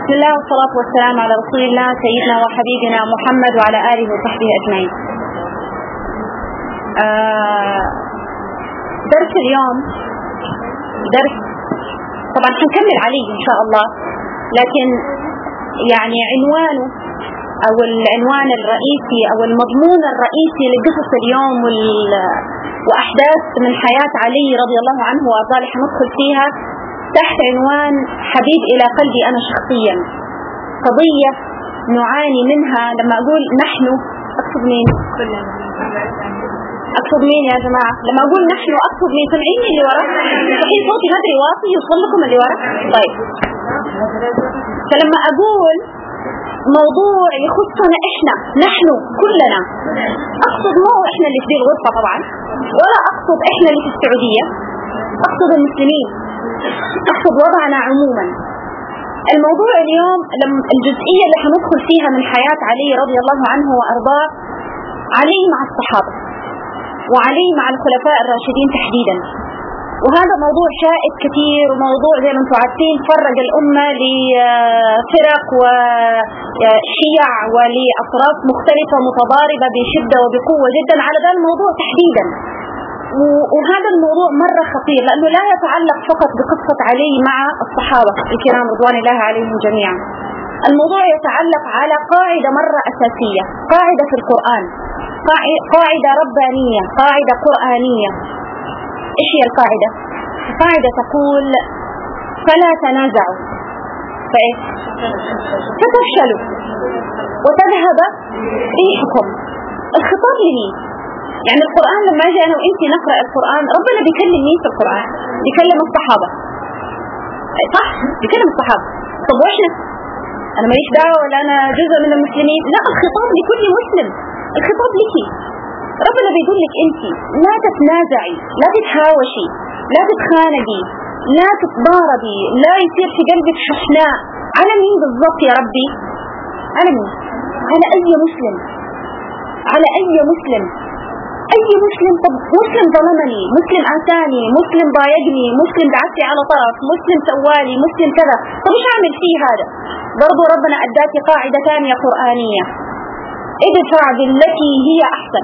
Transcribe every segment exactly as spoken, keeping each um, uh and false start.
بسم الله والصلاة والسلام على رسول الله سيدنا وحبيبنا محمد وعلى آله وصحبه أجمعين. آه درس اليوم درس طبعا حنكمل عليه إن شاء الله، لكن يعني عنوانه أو العنوان الرئيسي أو المضمون الرئيسي لقصص اليوم وأحداث من حياة علي رضي الله عنه وأرضاه حندخل فيها تحت عنوان حبيب إلى قلبي أنا شخصيا. قضية نعاني منها. لما أقول نحن أقصد مين؟ أقصد مين يا جماعة؟ لما أقول نحن أقصد مين؟ سمعيني اللي ورا؟ صحيح صوتي هدري واطي يوصل لكم اللي ورا؟ طيب، فلما أقول موضوع يخصنا إحنا نحن كلنا، أقصد مو إحنا اللي في الغرفة طبعا، ولا أقصد إحنا اللي في السعودية، أقصد المسلمين، أقصد وضعنا عموما. الموضوع اليوم لما الجزئية اللي حندخل فيها من حياة علي رضي الله عنه وأرضاه، علي مع الصحابة وعلي مع الخلفاء الراشدين تحديدا، وهذا موضوع شائك كثير، وموضوع زي ما انتم عارفين فرق الأمة لفرق وشيع ولأطراف مختلفة متضاربة بشدة وبقوة جدا على ذا الموضوع تحديدا. وهذا الموضوع مرة خطير لأنه لا يتعلق فقط بقصة علي مع الصحابة الكرام رضوان الله عليهم جميعا. الموضوع يتعلق على قاعدة مرة أساسية، قاعدة في القرآن، قاعدة ربانية، قاعدة قرآنية. إيش هي القاعدة؟ القاعدة تقول فلا تنازعوا فإيه؟ فتفشلوا وتذهب ريحكم. الخطاب لمين؟ يعني القرآن لما أجي أنا وإنتي نقرأ القرآن، ربنا بيكلم مين في القرآن؟ بيكلم الصحابة، صح؟ بيكلم الصحابة. طب وإحنا؟ أنا ماليش دعوة ولا أنا جزء من المسلمين؟ لا، الخطاب لكل مسلم، الخطاب لكي. ربنا بيقول لك أنتي لا تتنازعي، لا تتهاوشي، لا تتخانقي، لا تتضاربي، لا يصير في قلبك شحناء. على مين بالضبط يا ربي؟ على مين؟ على أي مسلم، على أي مسلم، أي مسلم. طب مسلم ظلمني، مسلم آتاني، مسلم ضايقني، مسلم دعسي على طرف، مسلم سوالي، مسلم كذا، طب إيش أعمل فيه هذا؟ برضو ربنا أداك قاعدة ثانية قرآنية، ادفع بالتي هي أحسن،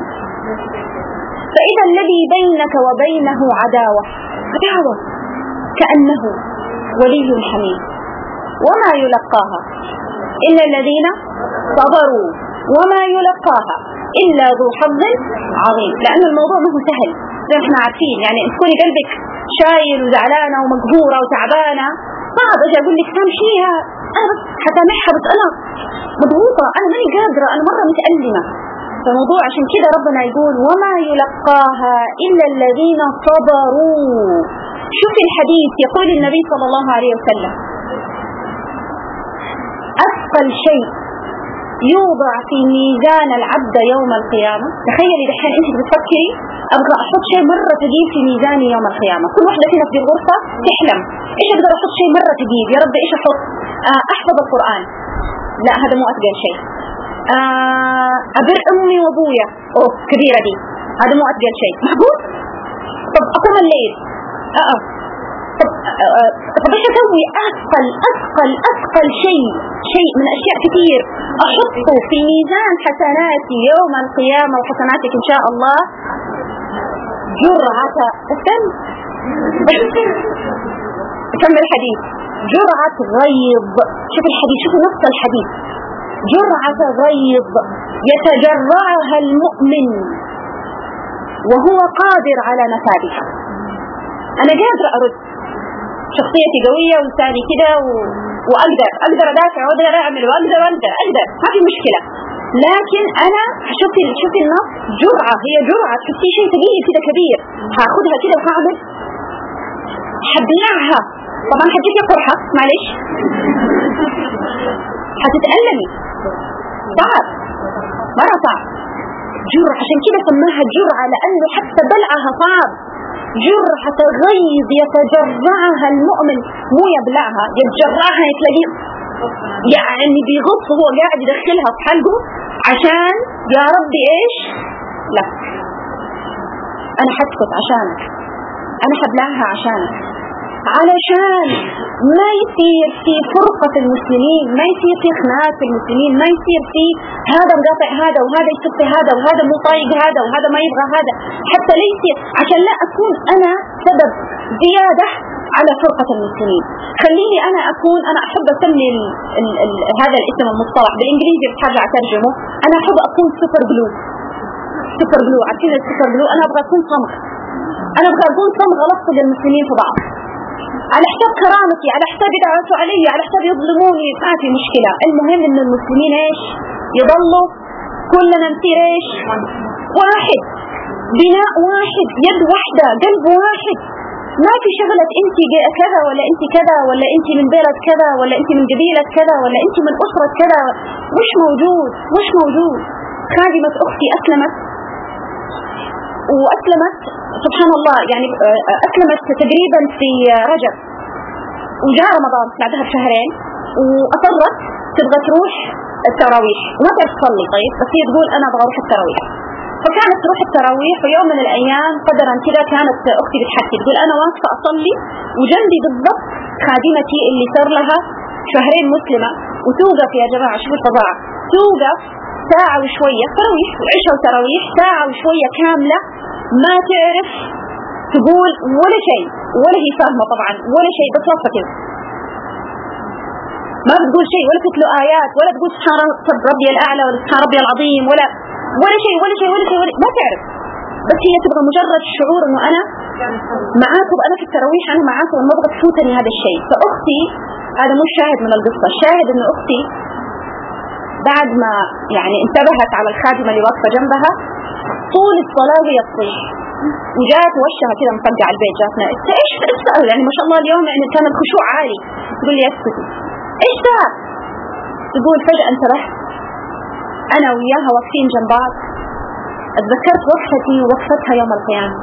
فإذا الذي بينك وبينه عداوة عداوة كأنه ولي حميم وما يلقاها إلا الذين صبروا وما يلقاها إلا ذو حظ عظيم. لأن الموضوع ما هو سهل زي ما احنا عارفين، يعني تكوني قلبك شايل وزعلانة ومقهورة وتعبانة، صعب أجي أقول لك سامحيها، أنا بس حسامحها بس أنا مضغوطة، أنا ماني قادرة، أنا مرة متألمة. فالموضوع عشان كده ربنا يقول وما يلقاها إلا الذين صبروا. شوفي الحديث، يقول النبي صلى الله عليه وسلم أثقل شيء يوضع في ميزان العبد يوم القيامة. تخيلي دحين انت بتفكري ابغى احط شيء مرة ثقيل في ميزاني يوم القيامة. كل واحدة فينا في الغرفة تحلم ايش اقدر احط شيء مرة ثقيل، يا رب ايش احط؟ آه احفظ القرآن، لا هذا مو اثقل شيء. آه ابر امي وابويا، اوه كبيرة دي، هذا مو اثقل شيء. معقول؟ طب اقوم الليل، اه, آه. طب آه طب ايش اسوي؟ اثقل اثقل اثقل شيء، شيء من اشياء كثير احطه في ميزان حسناتي يوم القيامة وحسناتك ان شاء الله، جرعة استنى كمل الحديث، جرعة غيظ. شوف الحديث، شوف نص الحديث، جرعة غيظ يتجرعها المؤمن وهو قادر على نفاذها. انا قادر ارد، شخصيتي قوية ولساني كده و... وأقدر أقدر أدافع وأقدر أعمل وأقدر وأقدر أقدر ما في مشكلة، لكن أنا شوفي شوفي النص، جرعة، هي جرعة، تحسي شيء ثقيل كده كبير، هاخدها كده وهعمل حبلعها. طبعا حجيك قرحة معلش هتتألمي، صعب مرة صعب. جرعة عشان كده سماها جرعة لأنه حتى بلعها صعب. جرعة غيظ يتجرعها المؤمن، مو يبلعها، يتجرعها، يتلاقيه يعني بيغط، هو قاعد يدخلها في حلقه عشان يا ربي ايش؟ لا انا حسكت عشانك، انا حبلعها عشانك، علشان ما يصير في فرقة المسلمين، ما يصير في خناق في المسلمين، ما يصير في هذا مقاطع هذا وهذا يسب هذا وهذا مو طايق هذا وهذا ما يبغى هذا، حتى لا يصير، عشان لا أكون أنا سبب زيادة على فرقة المسلمين. خليني أنا أكون، أنا أحب أسمي ال ال ال هذا الاسم المصطلح بالإنجليزي بحاجة أترجمه، أنا أحب أكون سوبر جلو. سوبر جلو، عارفين السوبر جلو؟ أنا أبغى أكون صمغ، أنا أبغى أكون صمغ ألصق المسلمين في بعض على حساب كرامتي، على حساب يدعسوا علي، على حساب يظلموني، ما في مشكلة. المهم إن المسلمين إيش يضلوا كلنا نصير إيش واحد، بناء واحد، يد واحدة، قلب واحد. ما في شغلة انت كذا ولا انت كذا ولا انت من بلد كذا ولا انت من قبيلة كذا ولا انت من أسرة كذا، مش موجود، مش موجود. خادمة أختي أسلمت وأسلمت سبحان الله، يعني أسلمت تقريبا في رجب، وجاء رمضان بعدها بشهرين، وأصرت تبغى تروح التراويح وما تعرف تصلي. طيب بس هي تقول أنا أبغى أروح التراويح، فكانت تروح التراويح. ويوم من الأيام قدرا كذا كانت أختي بتحكي تقول أنا واقفة أصلي وجنبي بالضبط خادمتي اللي صار لها شهرين مسلمة، وتوقف يا جماعة شوفوا الفظاعة، توقف ساعة وشوية تراويح وعشاء وتراويح، ساعة وشوية كاملة ما تعرف تقول ولا شيء، ولا هي فاهمة طبعا ولا شيء، بس واقفة كذا ما بتقول شيء، ولا تتلو آيات، ولا تقول سبحان ربي الأعلى ولا سبحان ربي العظيم، ولا ولا شيء ولا شيء ولا شيء ولا ما تعرف، بس هي تبغى مجرد شعور إنه أنا معاكم، أنا في التراويح أنا معاكم، وما أبغى تفوتني هذا الشيء. فأختي، هذا مش شاهد من القصة، الشاهد إنه أختي بعد ما يعني انتبهت على الخادمة اللي واقفة جنبها طول الصلاة وهي تصيح، وجات وشها كذا مفقع البيت، جاتنا ايش تسأل يعني ما شاء الله اليوم يعني كان الخشوع عالي. تقول لي اسكتي ايش صار؟ تقول فجأة انتبهت انا وياها واقفين جنب بعض، اتذكرت وقفتي ووقفتها يوم القيامة،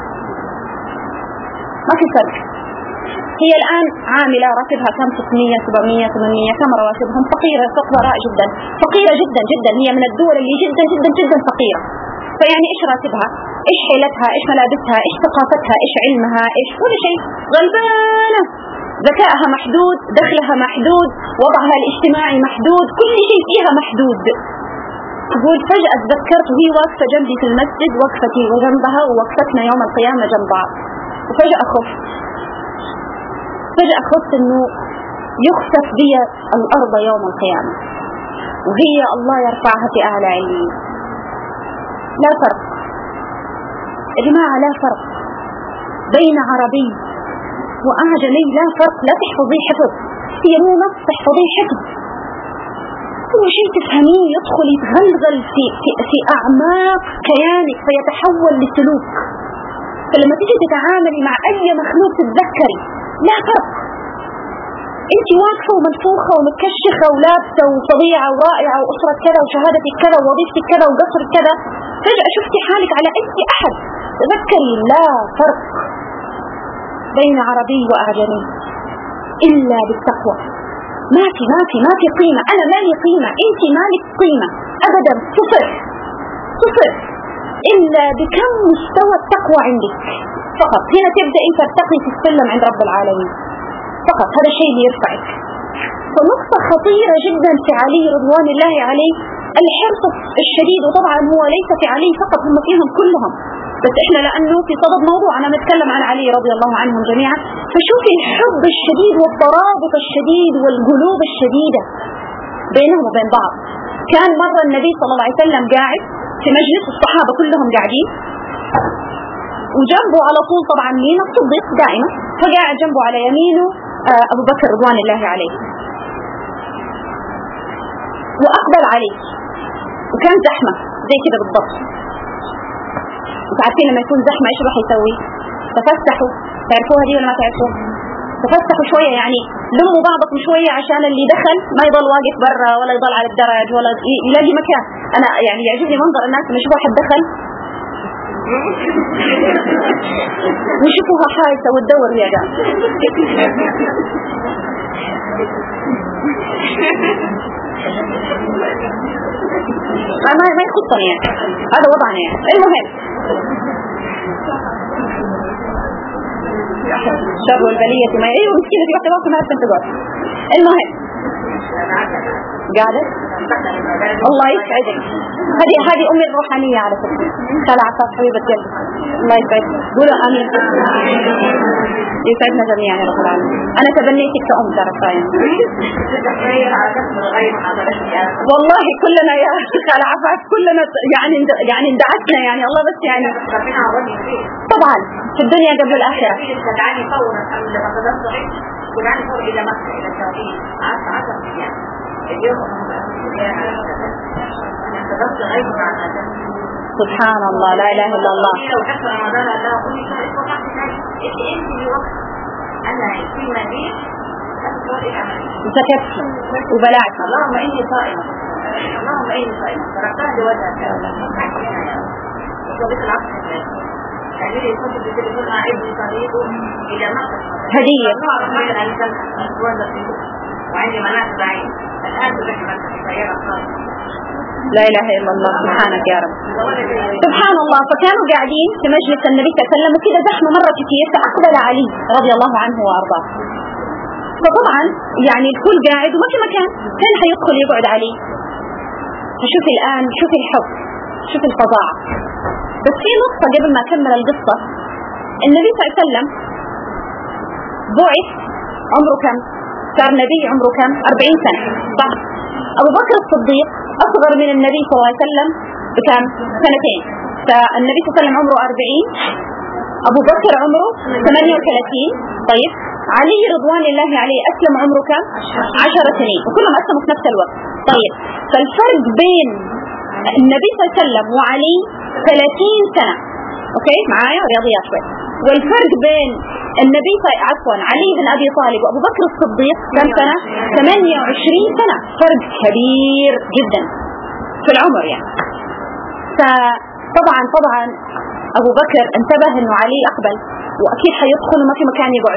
ما في فرق. هي الآن عاملة راتبها كم ستمية سبعمية ثمانمية، كم رواتبهم؟ فقيرة فقراء جدا، فقيرة جدا جدا، هي من الدول اللي جدا جدا جدا فقيرة. فيعني إيش راتبها؟ إيش حيلتها؟ إيش ملابسها؟ إيش ثقافتها؟ إيش علمها؟ إيش كل شيء؟ غلبانة، ذكائها محدود، دخلها محدود، وضعها الاجتماعي محدود، كل شيء فيها محدود. تقول فجأة تذكرت وهي واقفة جنبي في المسجد، وقفتي وجنبها ووقفتنا يوم القيامة جنب بعض، وفجأة خفت، فجأة خفت إنه يخسف بي الأرض يوم القيامة وهي الله يرفعها في أعلى عليين. لا فرق يا جماعة، لا فرق بين عربي وأعجمي، لا فرق. لا تحفظي حفظ، هي مو نص تحفظي حفظ، كل شيء تفهميه يدخل يتغلغل في, في, في أعماق كيانك فيتحول لسلوك. فلما تيجي تتعاملي مع أي مخلوق تتذكري لا فرق، انت واقفة ومنفوخة ومتكشخة ولابسة وطبيعة ورائعة وأسرة كذا وشهادتك كذا ووظيفتك كذا وقصرك كذا، فجأة شفتي حالك على أي أحد، تذكري لا فرق بين عربي وأعجمي إلا بالتقوى. ما في ما في ما في قيمة، أنا ما لي قيمة، انت ما لك قيمة أبدا، صفر صفر، إلا بكم مستوى التقوى عندك فقط. هنا تبدأ انت ترتقي في السلم عند رب العالمين فقط، هذا الشيء اللي يرفعك. فنقطة خطيرة جدا في علي رضوان الله عليه الحرص الشديد، وطبعا هو ليس في علي فقط، هم فيهم كلهم، بس احنا لأنه في صدد موضوع أنا نتكلم عن علي رضي الله عنهم جميعا. فشوفي الحب الشديد والترابط الشديد والقلوب الشديدة بينهم وبين بعض. كان مرة النبي صلى الله عليه وسلم قاعد في مجلس الصحابة كلهم قاعدين، وجنبه على طول طبعا مين؟ الصديق دائما، فقاعد جنبه على يمينه أبو بكر رضوان الله عليه، وأقبل عليه وكان زحمة زي كده بالضبط. وتعرفين لما يكون زحمة إيش راح يسوي؟ تفسحوا، تعرفوها دي ولا ما تعرفوها؟ تفسحوا شوية، يعني لموا بعضكم شوية عشان اللي دخل ما يضل واقف برا ولا يضل على الدرج ولا يلاقي مكان. أنا يعني يعجبني منظر الناس لما يشوفوا واحد دخل ويشوفوها حايسة وتدور يا جماعة. ما ما يخصني يعني، هذا وضعنا يعني. المهم شر البلية ما ايوه مسكينة في واحدة واقفة ما عرفت تقعد. المهم قاعدة الله يسعدك. هذه هذه أمي الروحانية على فكرة، خالة عفاف حبيبة قلبي، الله يسعدك. قولوا آمين. يسعدنا جميعا يا رب العالمين. أنا تبنيتك كأم ترى فاهم. والله كلنا يا خالة عفاف كلنا يعني يعني اندعسنا يعني الله بس يعني طبعا في الدنيا قبل الآخرة. ونعني فوق إلى مكة إلى التوحيد عشر عشر أيام اليوم انتظرت غير بعد سبحان الله لا إله إلا الله. لو حتى رمضان الله كل شيء وقعت ذلك إنت أنت الوقت أنا في مدينة سكت وبلعت اللهم إني صائمة اللهم إني صائمة تركتها لوجهك وصلت العصر هدية وعندي مناسب عين الآن تذكر سيارة خاصة. لا إله إلا الله سبحانك يا رب. سبحان الله. فكانوا قاعدين في مجلس النبي صلى الله عليه وسلم وكذا زحمة مرة كثير، فأقبل علي رضي الله عنه وأرضاه. فطبعا يعني الكل قاعد وما في مكان، كان حيدخل يقعد علي. فشوف الآن شوف الحب شوف الفظاعة. بس في نقطة قبل ما أكمل القصة، النبي صلى الله عليه وسلم بعث عمره كم؟ صار نبي عمره كم؟ أربعين سنة صح؟ أبو بكر الصديق أصغر من النبي صلى الله عليه وسلم بكم؟ سنتين. فالنبي صلى الله عليه وسلم عمره أربعين، أبو بكر عمره ثمانية وثلاثين. طيب علي رضوان الله عليه أسلم عمره كم؟ عشر سنين، وكلهم أسلموا في نفس الوقت. طيب فالفرق بين النبي صلى الله عليه وسلم وعلي ثلاثين سنة، اوكي معايا رياضيات شوي. والفرق بين النبي عفوا علي بن ابي طالب وابو بكر الصديق كم سنة؟ ثمانية وعشرين سنة، فرق كبير جدا في العمر يعني. فطبعا طبعا ابو بكر انتبه انه علي اقبل واكيد حيدخل وما في مكان يقعد،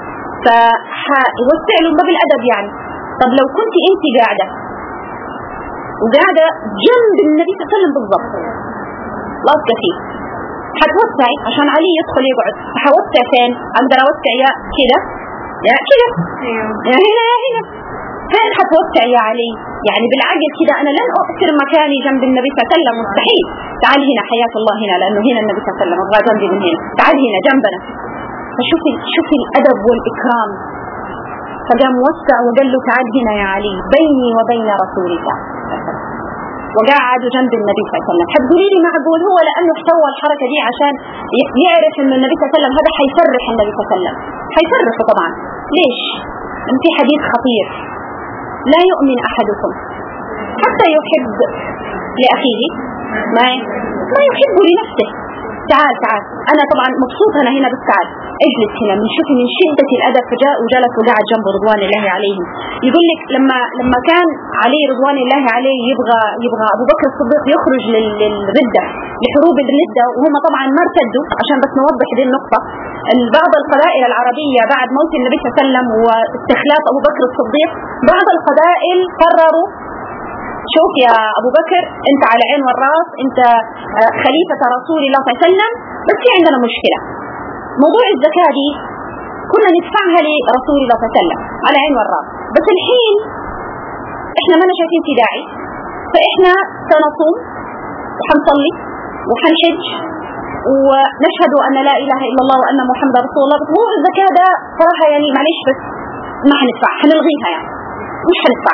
فوسع له باب الادب يعني. طب لو كنت انت قاعدة وقاعدة جنب النبي صلى الله عليه وسلم بالضبط لاصقة فيه، حتوسعي عشان علي يدخل يقعد، حوسع فين؟ اقدر اوسع يا كده يا كده يا هنا يا هنا، فين حتوسع يا علي؟ يعني بالعقل كده انا لن اؤثر مكاني جنب النبي صلى الله عليه وسلم، مستحيل. تعال هنا حياة الله هنا، لانه هنا النبي صلى الله عليه وسلم ابغى جنبي من هنا، تعال هنا جنبنا. فشوفي شوفي الادب والاكرام. فقام وسع وقال له تعال هنا يا علي بيني وبين رسول الله، وقعدوا جنب النبي صلى الله عليه وسلم. حتقولي لي معقول هو لانه سوى الحركه دي عشان يعرف انه النبي صلى الله عليه وسلم هذا حيفرح النبي صلى الله عليه وسلم؟ حيفرحه طبعا. ليش؟ ان في حديث خطير، لا يؤمن احدكم حتى يحب لاخيه ما ما يحب لنفسه. تعال تعال انا طبعا مبسوطه انا هنا، بس تعال اجلس هنا. من شوفي من شده الادب فجاء وجلس وقعد جنبه رضوان الله عليهم. يقول لك لما لما كان علي رضوان الله عليه يبغى يبغى ابو بكر الصديق يخرج للرده لحروب الرده، وهم طبعا ما ارتدوا، عشان بس نوضح هذه النقطه. بعض القبائل العربيه بعد موت النبي صلى الله عليه وسلم واستخلاف ابو بكر الصديق، بعض القبائل قرروا شوف يا أبو بكر أنت على عين والراس، أنت خليفة رسول الله صلى الله عليه وسلم، بس في عندنا مشكلة. موضوع الزكاة دي كنا ندفعها لرسول الله صلى الله عليه وسلم على عين والراس، بس الحين إحنا ما شايفين في داعي، فإحنا سنصوم وحنصلي وحنحج ونشهد أن لا إله إلا الله وأن محمد رسول الله، بس موضوع الزكاة ده صراحة يعني معلش بس ما حندفع، حنلغيها يعني مش حندفع.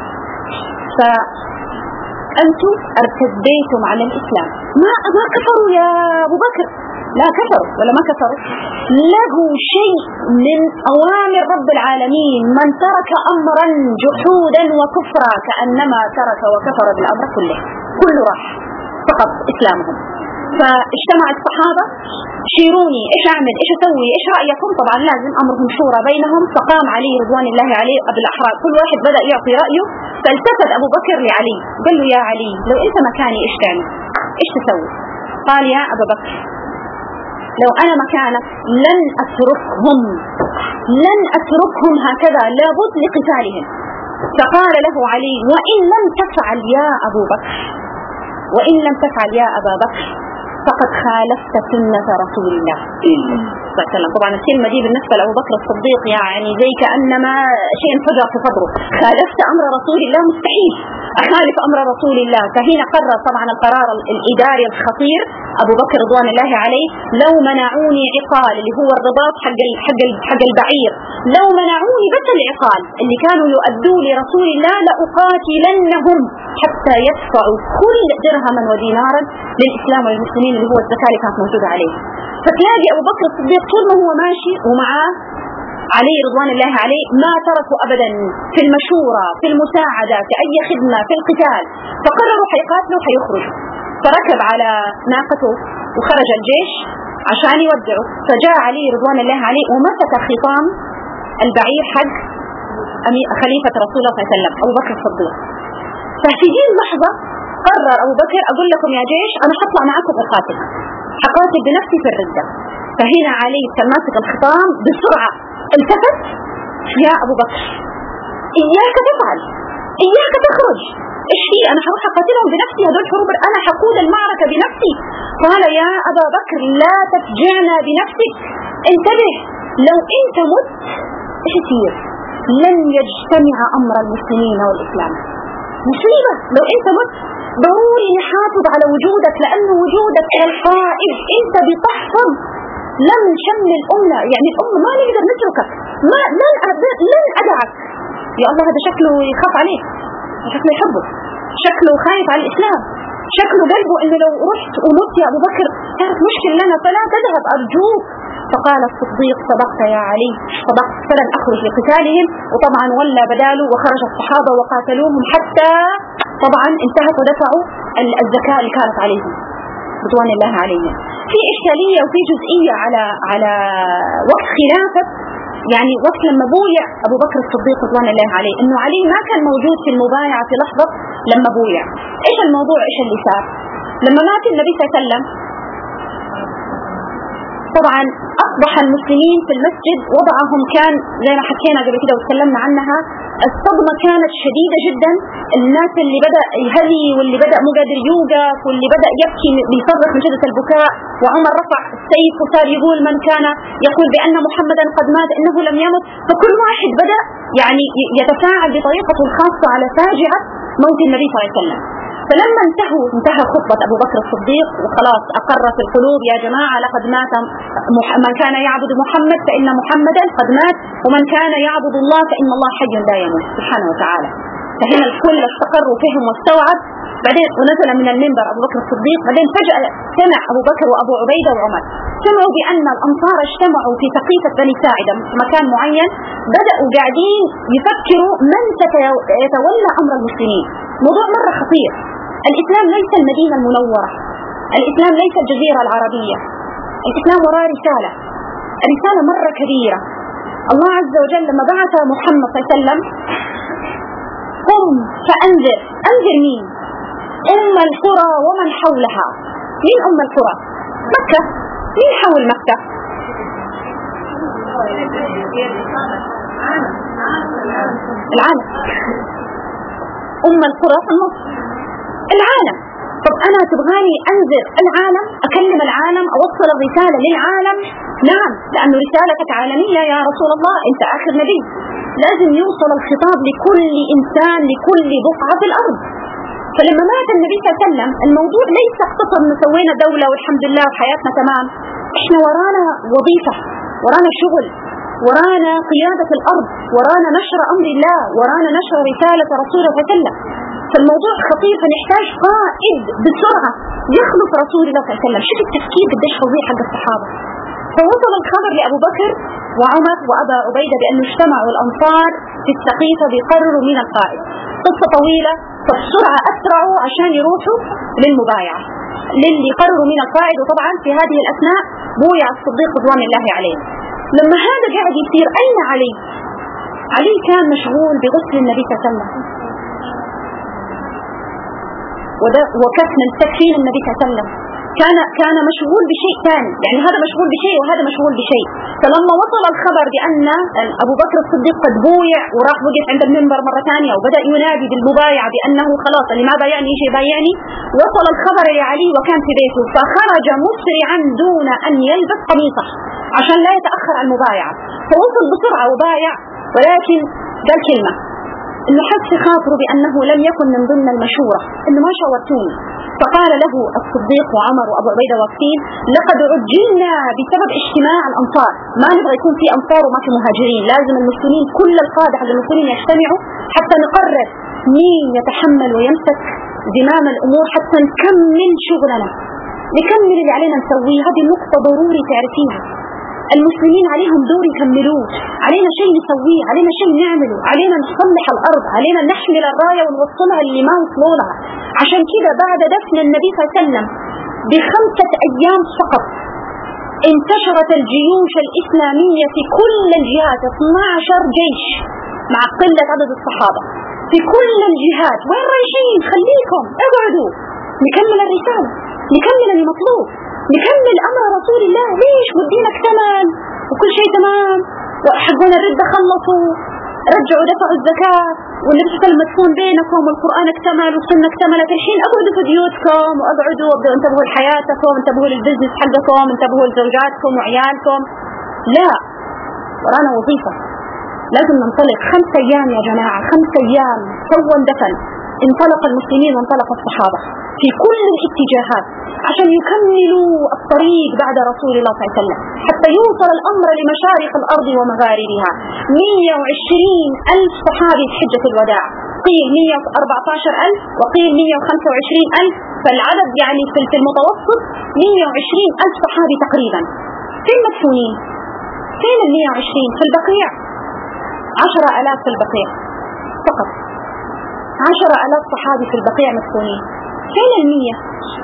فأنتم ارتديتم على الإسلام. ما ما كفروا يا أبو بكر، لا كفروا ولا ما كفروا، لغوا شيء من أوامر رب العالمين. من ترك أمرا جحودا وكفرا كأنما ترك وكفر بالأمر كله، كله راح فقط إسلامهم. فاجتمع الصحابة شيروني ايش اعمل ايش اسوي ايش رأيكم؟ طبعا لازم امرهم شورى بينهم. فقام علي رضوان الله عليه ابو الاحرار، كل واحد بدأ يعطي رأيه. فالتفت ابو بكر لعلي قال له يا علي لو انت مكاني ايش تعمل ايش تسوي؟ قال يا ابا بكر لو انا مكانك لن اتركهم لن اتركهم هكذا، لابد لقتالهم. فقال له علي وان لم تفعل يا ابو بكر وان لم تفعل يا ابا بكر فقد خالفت سنة رسول الله. صلى الله عليه وسلم. طبعا الكلمة دي بالنسبة لأبو بكر الصديق يعني زي كأنما شيء انفجر في صدره، خالفت أمر رسول الله، مستحيل أخالف أمر رسول الله. فهنا قرر طبعا القرار الإداري الخطير أبو بكر رضوان الله عليه، لو منعوني عقال اللي هو الرباط حق حق حق البعير، لو منعوني بس العقال اللي كانوا يؤدوا لرسول الله لأقاتلنهم حتى يدفعوا كل درهما ودينارا للإسلام والمسلمين اللي هو الزكاة اللي كانت موجودة عليه. فتلاقي أبو بكر الصديق طول ما هو ماشي ومعاه علي رضوان الله عليه ما تركوا أبدا في المشورة في المساعدة في أي خدمة في القتال، فقرروا حيقاتلوا حيخرجوا. فركب على ناقته وخرج الجيش عشان يودعوا، فجاء علي رضوان الله عليه ومسك خطام البعير حق خليفة رسول الله صلى الله عليه وسلم أبو بكر الصديق. ففي دي اللحظة قرر أبو بكر أقول لكم يا جيش أنا حطلع معكم أقاتل، حقاتل بنفسي في الردة. فهنا علي كان ماسك الخطام بسرعة التفت، يا أبو بكر إياك تفعل، إياك تخرج، إيش هي أنا حروح أقاتلهم بنفسي، هدول حروب أنا حقود المعركة بنفسي. قال يا أبا بكر لا تفجعنا بنفسك، انتبه لو أنت مت إيش يصير؟ لن يجتمع أمر المسلمين والإسلام، مصيبة لو أنت مت. ضروري نحافظ على وجودك لأنه وجودك القائد أنت بتحفظ لم شمل الأمة، يعني الأمة ما نقدر نتركك، ما لن لن أدعك. يا الله هذا شكله يخاف عليك، شكله يحبه، شكله خايف على الإسلام، شكله قلبه إنه لو رحت ومت يا أبو بكر كانت مشكلة لنا فلا تذهب أرجوك. فقال الصديق صدقت يا علي صدقت، فلن أخرج لقتالهم. وطبعا ولى بداله وخرج الصحابة وقاتلوهم حتى طبعا انتهت ودفعوا الزكاة اللي كانت عليهم رضوان الله عليهم. في إشكالية وفي جزئية على على وقت خلافة، يعني وقت لما بويع أبو بكر الصديق رضوان الله عليه، إنه علي ما كان موجود في المبايعة في لحظة لما بويع. إيش الموضوع؟ إيش اللي صار؟ لما مات النبي صلى الله عليه وسلم طبعا أصبح المسلمين في المسجد وضعهم كان زي ما حكينا قبل كده وتكلمنا عنها، الصدمة كانت شديدة جدا. الناس اللي بدأ يهلي واللي بدأ مو قادر يوقف واللي بدأ يبكي بيصرخ من شدة البكاء، وعمر رفع السيف وصار يقول من كان يقول بأن محمدا قد مات إنه لم يمت. فكل واحد بدأ يعني يتفاعل بطريقته الخاصة على فاجعة موت النبي صلى الله عليه وسلم. فلما انتهوا انتهى خطبة أبو بكر الصديق وخلاص أقر في القلوب يا جماعة لقد مات من كان يعبد محمد فإن محمدا قد مات ومن كان يعبد الله فإن الله حي لا يموت سبحانه وتعالى. فهنا الكل استقر وفهم واستوعب. بعدين ونزل من المنبر أبو بكر الصديق. بعدين فجأة سمع أبو بكر وأبو عبيدة وعمر سمعوا بأن الأنصار اجتمعوا في سقيفة بني ساعدة في مكان معين، بدأوا قاعدين يفكروا من سيتولى أمر المسلمين. موضوع مرة خطير. الإسلام ليس المدينة المنورة، الإسلام ليس الجزيرة العربية، الإسلام وراء رسالة، الرسالة مرة كبيرة. الله عز وجل لما بعث محمد صلى الله عليه وسلم قم فأنذر، أنذر مين؟ أم القرى ومن حولها. مين أم القرى؟ مكة. مين حول مكة؟ العالم. أم القرى في النص العالم. طب أنا تبغاني أنذر العالم، أكلم العالم، أوصل الرسالة للعالم؟ نعم، لأنه رسالتك عالمية يا رسول الله، أنت آخر نبي، لازم يوصل الخطاب لكل إنسان لكل بقعة في الأرض. فلما مات النبي صلى الله عليه وسلم الموضوع ليس اقتصر إنه سوينا دولة والحمد لله وحياتنا تمام. إحنا ورانا وظيفة، ورانا شغل، ورانا قيادة الأرض، ورانا نشر أمر الله، ورانا نشر رسالة رسول الله صلى الله عليه وسلم. فالموضوع خطير، فنحتاج قائد بسرعة يخلف رسول الله صلى الله عليه وسلم. شوف التفكير قديش فظيع حق الصحابة. فوصل الخبر لأبو بكر وعمر وأبا عبيدة بأنه اجتمعوا الأنصار في السقيفة بيقرروا من القائد. قصة طويلة، فبسرعة أسرعوا عشان يروحوا للمبايعة للي قرروا من القائد. وطبعا في هذه الأثناء بويع الصديق رضوان الله عليه. لما هذا قاعد يصير أين علي؟ علي كان مشغول بغسل النبي صلى الله عليه وسلم وكفن تكفين النبي صلى الله عليه وسلم. كان كان مشغول بشيء ثاني، يعني هذا مشغول بشيء وهذا مشغول بشيء. فلما وصل الخبر بأن أبو بكر الصديق قد بويع وراح وقف عند المنبر مرة ثانية وبدأ ينادي بالمبايعة بأنه خلاص اللي ما بايعني يجي بايعني، وصل الخبر لعلي وكان في بيته، فخرج مسرعا دون أن يلبس قميصه. عشان لا يتأخر عن المبايعة، فوصل بسرعة وبايع، ولكن قال كلمة إنه حس خاطره بأنه لم يكن من ضمن المشورة، إنه ما شاورتوني. فقال له الصديق وعمر وأبو عبيدة واقفين: لقد عجلنا بسبب اجتماع الأنصار، ما نبغى يكون في أنصار وما في مهاجرين، لازم المسلمين كل القادة حق المسلمين يجتمعوا حتى نقرر مين يتحمل ويمسك زمام الأمور حتى نكمل شغلنا، نكمل اللي علينا نسويه. هذه النقطة ضروري تعرفيها. المسلمين عليهم دور يكملوه، علينا شيء نسويه، علينا شيء نعمله، علينا نصلح الأرض، علينا نحمل الراية ونوصلها اللي ما وصلوا لها. عشان كده بعد دفن النبي صلى الله عليه وسلم بخمسة أيام فقط انتشرت الجيوش الإسلامية في كل الجهات، اثني عشر جيش مع قلة عدد الصحابة في كل الجهات. وين رايحين؟ خليكم اقعدوا نكمل الرسالة، نكمل المطلوب، نكمل أمر رسول الله. ليش؟ والدين اكتمل وكل شيء تمام، وحقون الردة خلصوا، رجعوا دفعوا الزكاة، والنبي صلى الله عليه وسلم مدفون بينكم، والقرآن اكتمل والسنة اكتملت. الحين اقعدوا في بيوتكم واقعدوا وابدأوا انتبهوا لحياتكم، انتبهوا للبزنس حقكم، انتبهوا لزوجاتكم وعيالكم. لا، ورانا وظيفة، لازم ننطلق. خمس أيام يا جماعة، خمس أيام سوى دفن، انطلق المسلمين وانطلق الصحابة في كل الاتجاهات عشان يكملوا الطريق بعد رسول الله صلى الله عليه وسلم حتى يوصل الأمر لمشارق الأرض ومغاربها. مئة وعشرين ألف صحابي في حجة الوداع، قيل مئة وأربعة عشر ألف وقيل مئة وخمسة وعشرين ألف، فالعدد يعني في المتوسط مئة وعشرين ألف صحابي تقريبا. فين مدفونين؟ فين ال مئة وعشرين؟ في البقيع. عشرة ألاف في البقيع فقط، عشرة ألاف صحابي في البقيع مدفونين. فين المية؟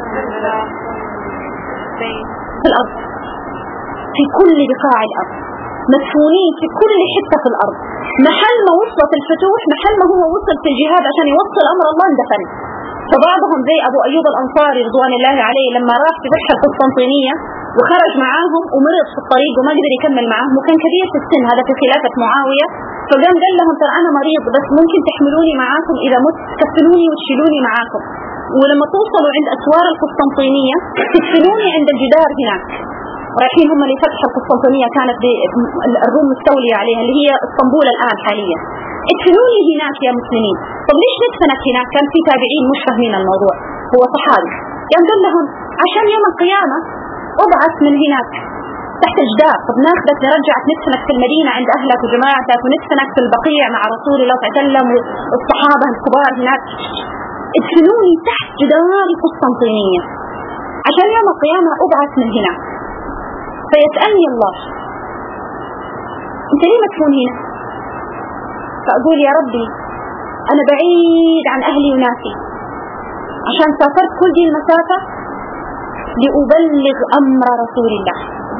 في الأرض، في كل بقاع الأرض، مدفونين في كل حتة في الأرض. محل ما وصلت الفتوح، محل ما هو وصل في الجهاد عشان يوصل أمر الله اندفن. فبعضهم زي أبو أيوب الأنصاري رضوان الله عليه لما راح في فتح القسطنطينية وخرج معاهم ومرض في الطريق وما قدر يكمل معاهم، وكان كبير في السن، هذا في خلافة معاوية. فقام قال لهم: ترى أنا مريض، بس ممكن تحملوني معاكم، إذا مت تكفلوني وتشيلوني معاكم، ولما توصلوا عند أسوار القسطنطينية تدفنوني عند الجدار هناك. رايحين هم لفتح القسطنطينية، كانت الروم مستولية عليها اللي هي اسطنبول الآن حاليا. ادفنوني هناك يا مسلمين. طب ليش ندفنك هناك؟ كان في تابعين مش فاهمين الموضوع، هو صحابي. قام قال لهم: عشان يوم القيامة أبعث من هناك تحت الجدار. طب ناخذك نرجعك ندفنك في المدينة عند أهلك وجماعتك، وندفنك في البقيع مع رسول الله صلى الله عليه وسلم والصحابة الكبار هناك. ادفنوني تحت جدار القسطنطينية عشان يوم القيامة أبعث من هنا. فيسألني الله: أنت ليه مدفون هنا؟ فأقول: يا ربي أنا بعيد عن أهلي وناسي، عشان سافرت كل دي المسافة لأبلغ أمر رسول الله،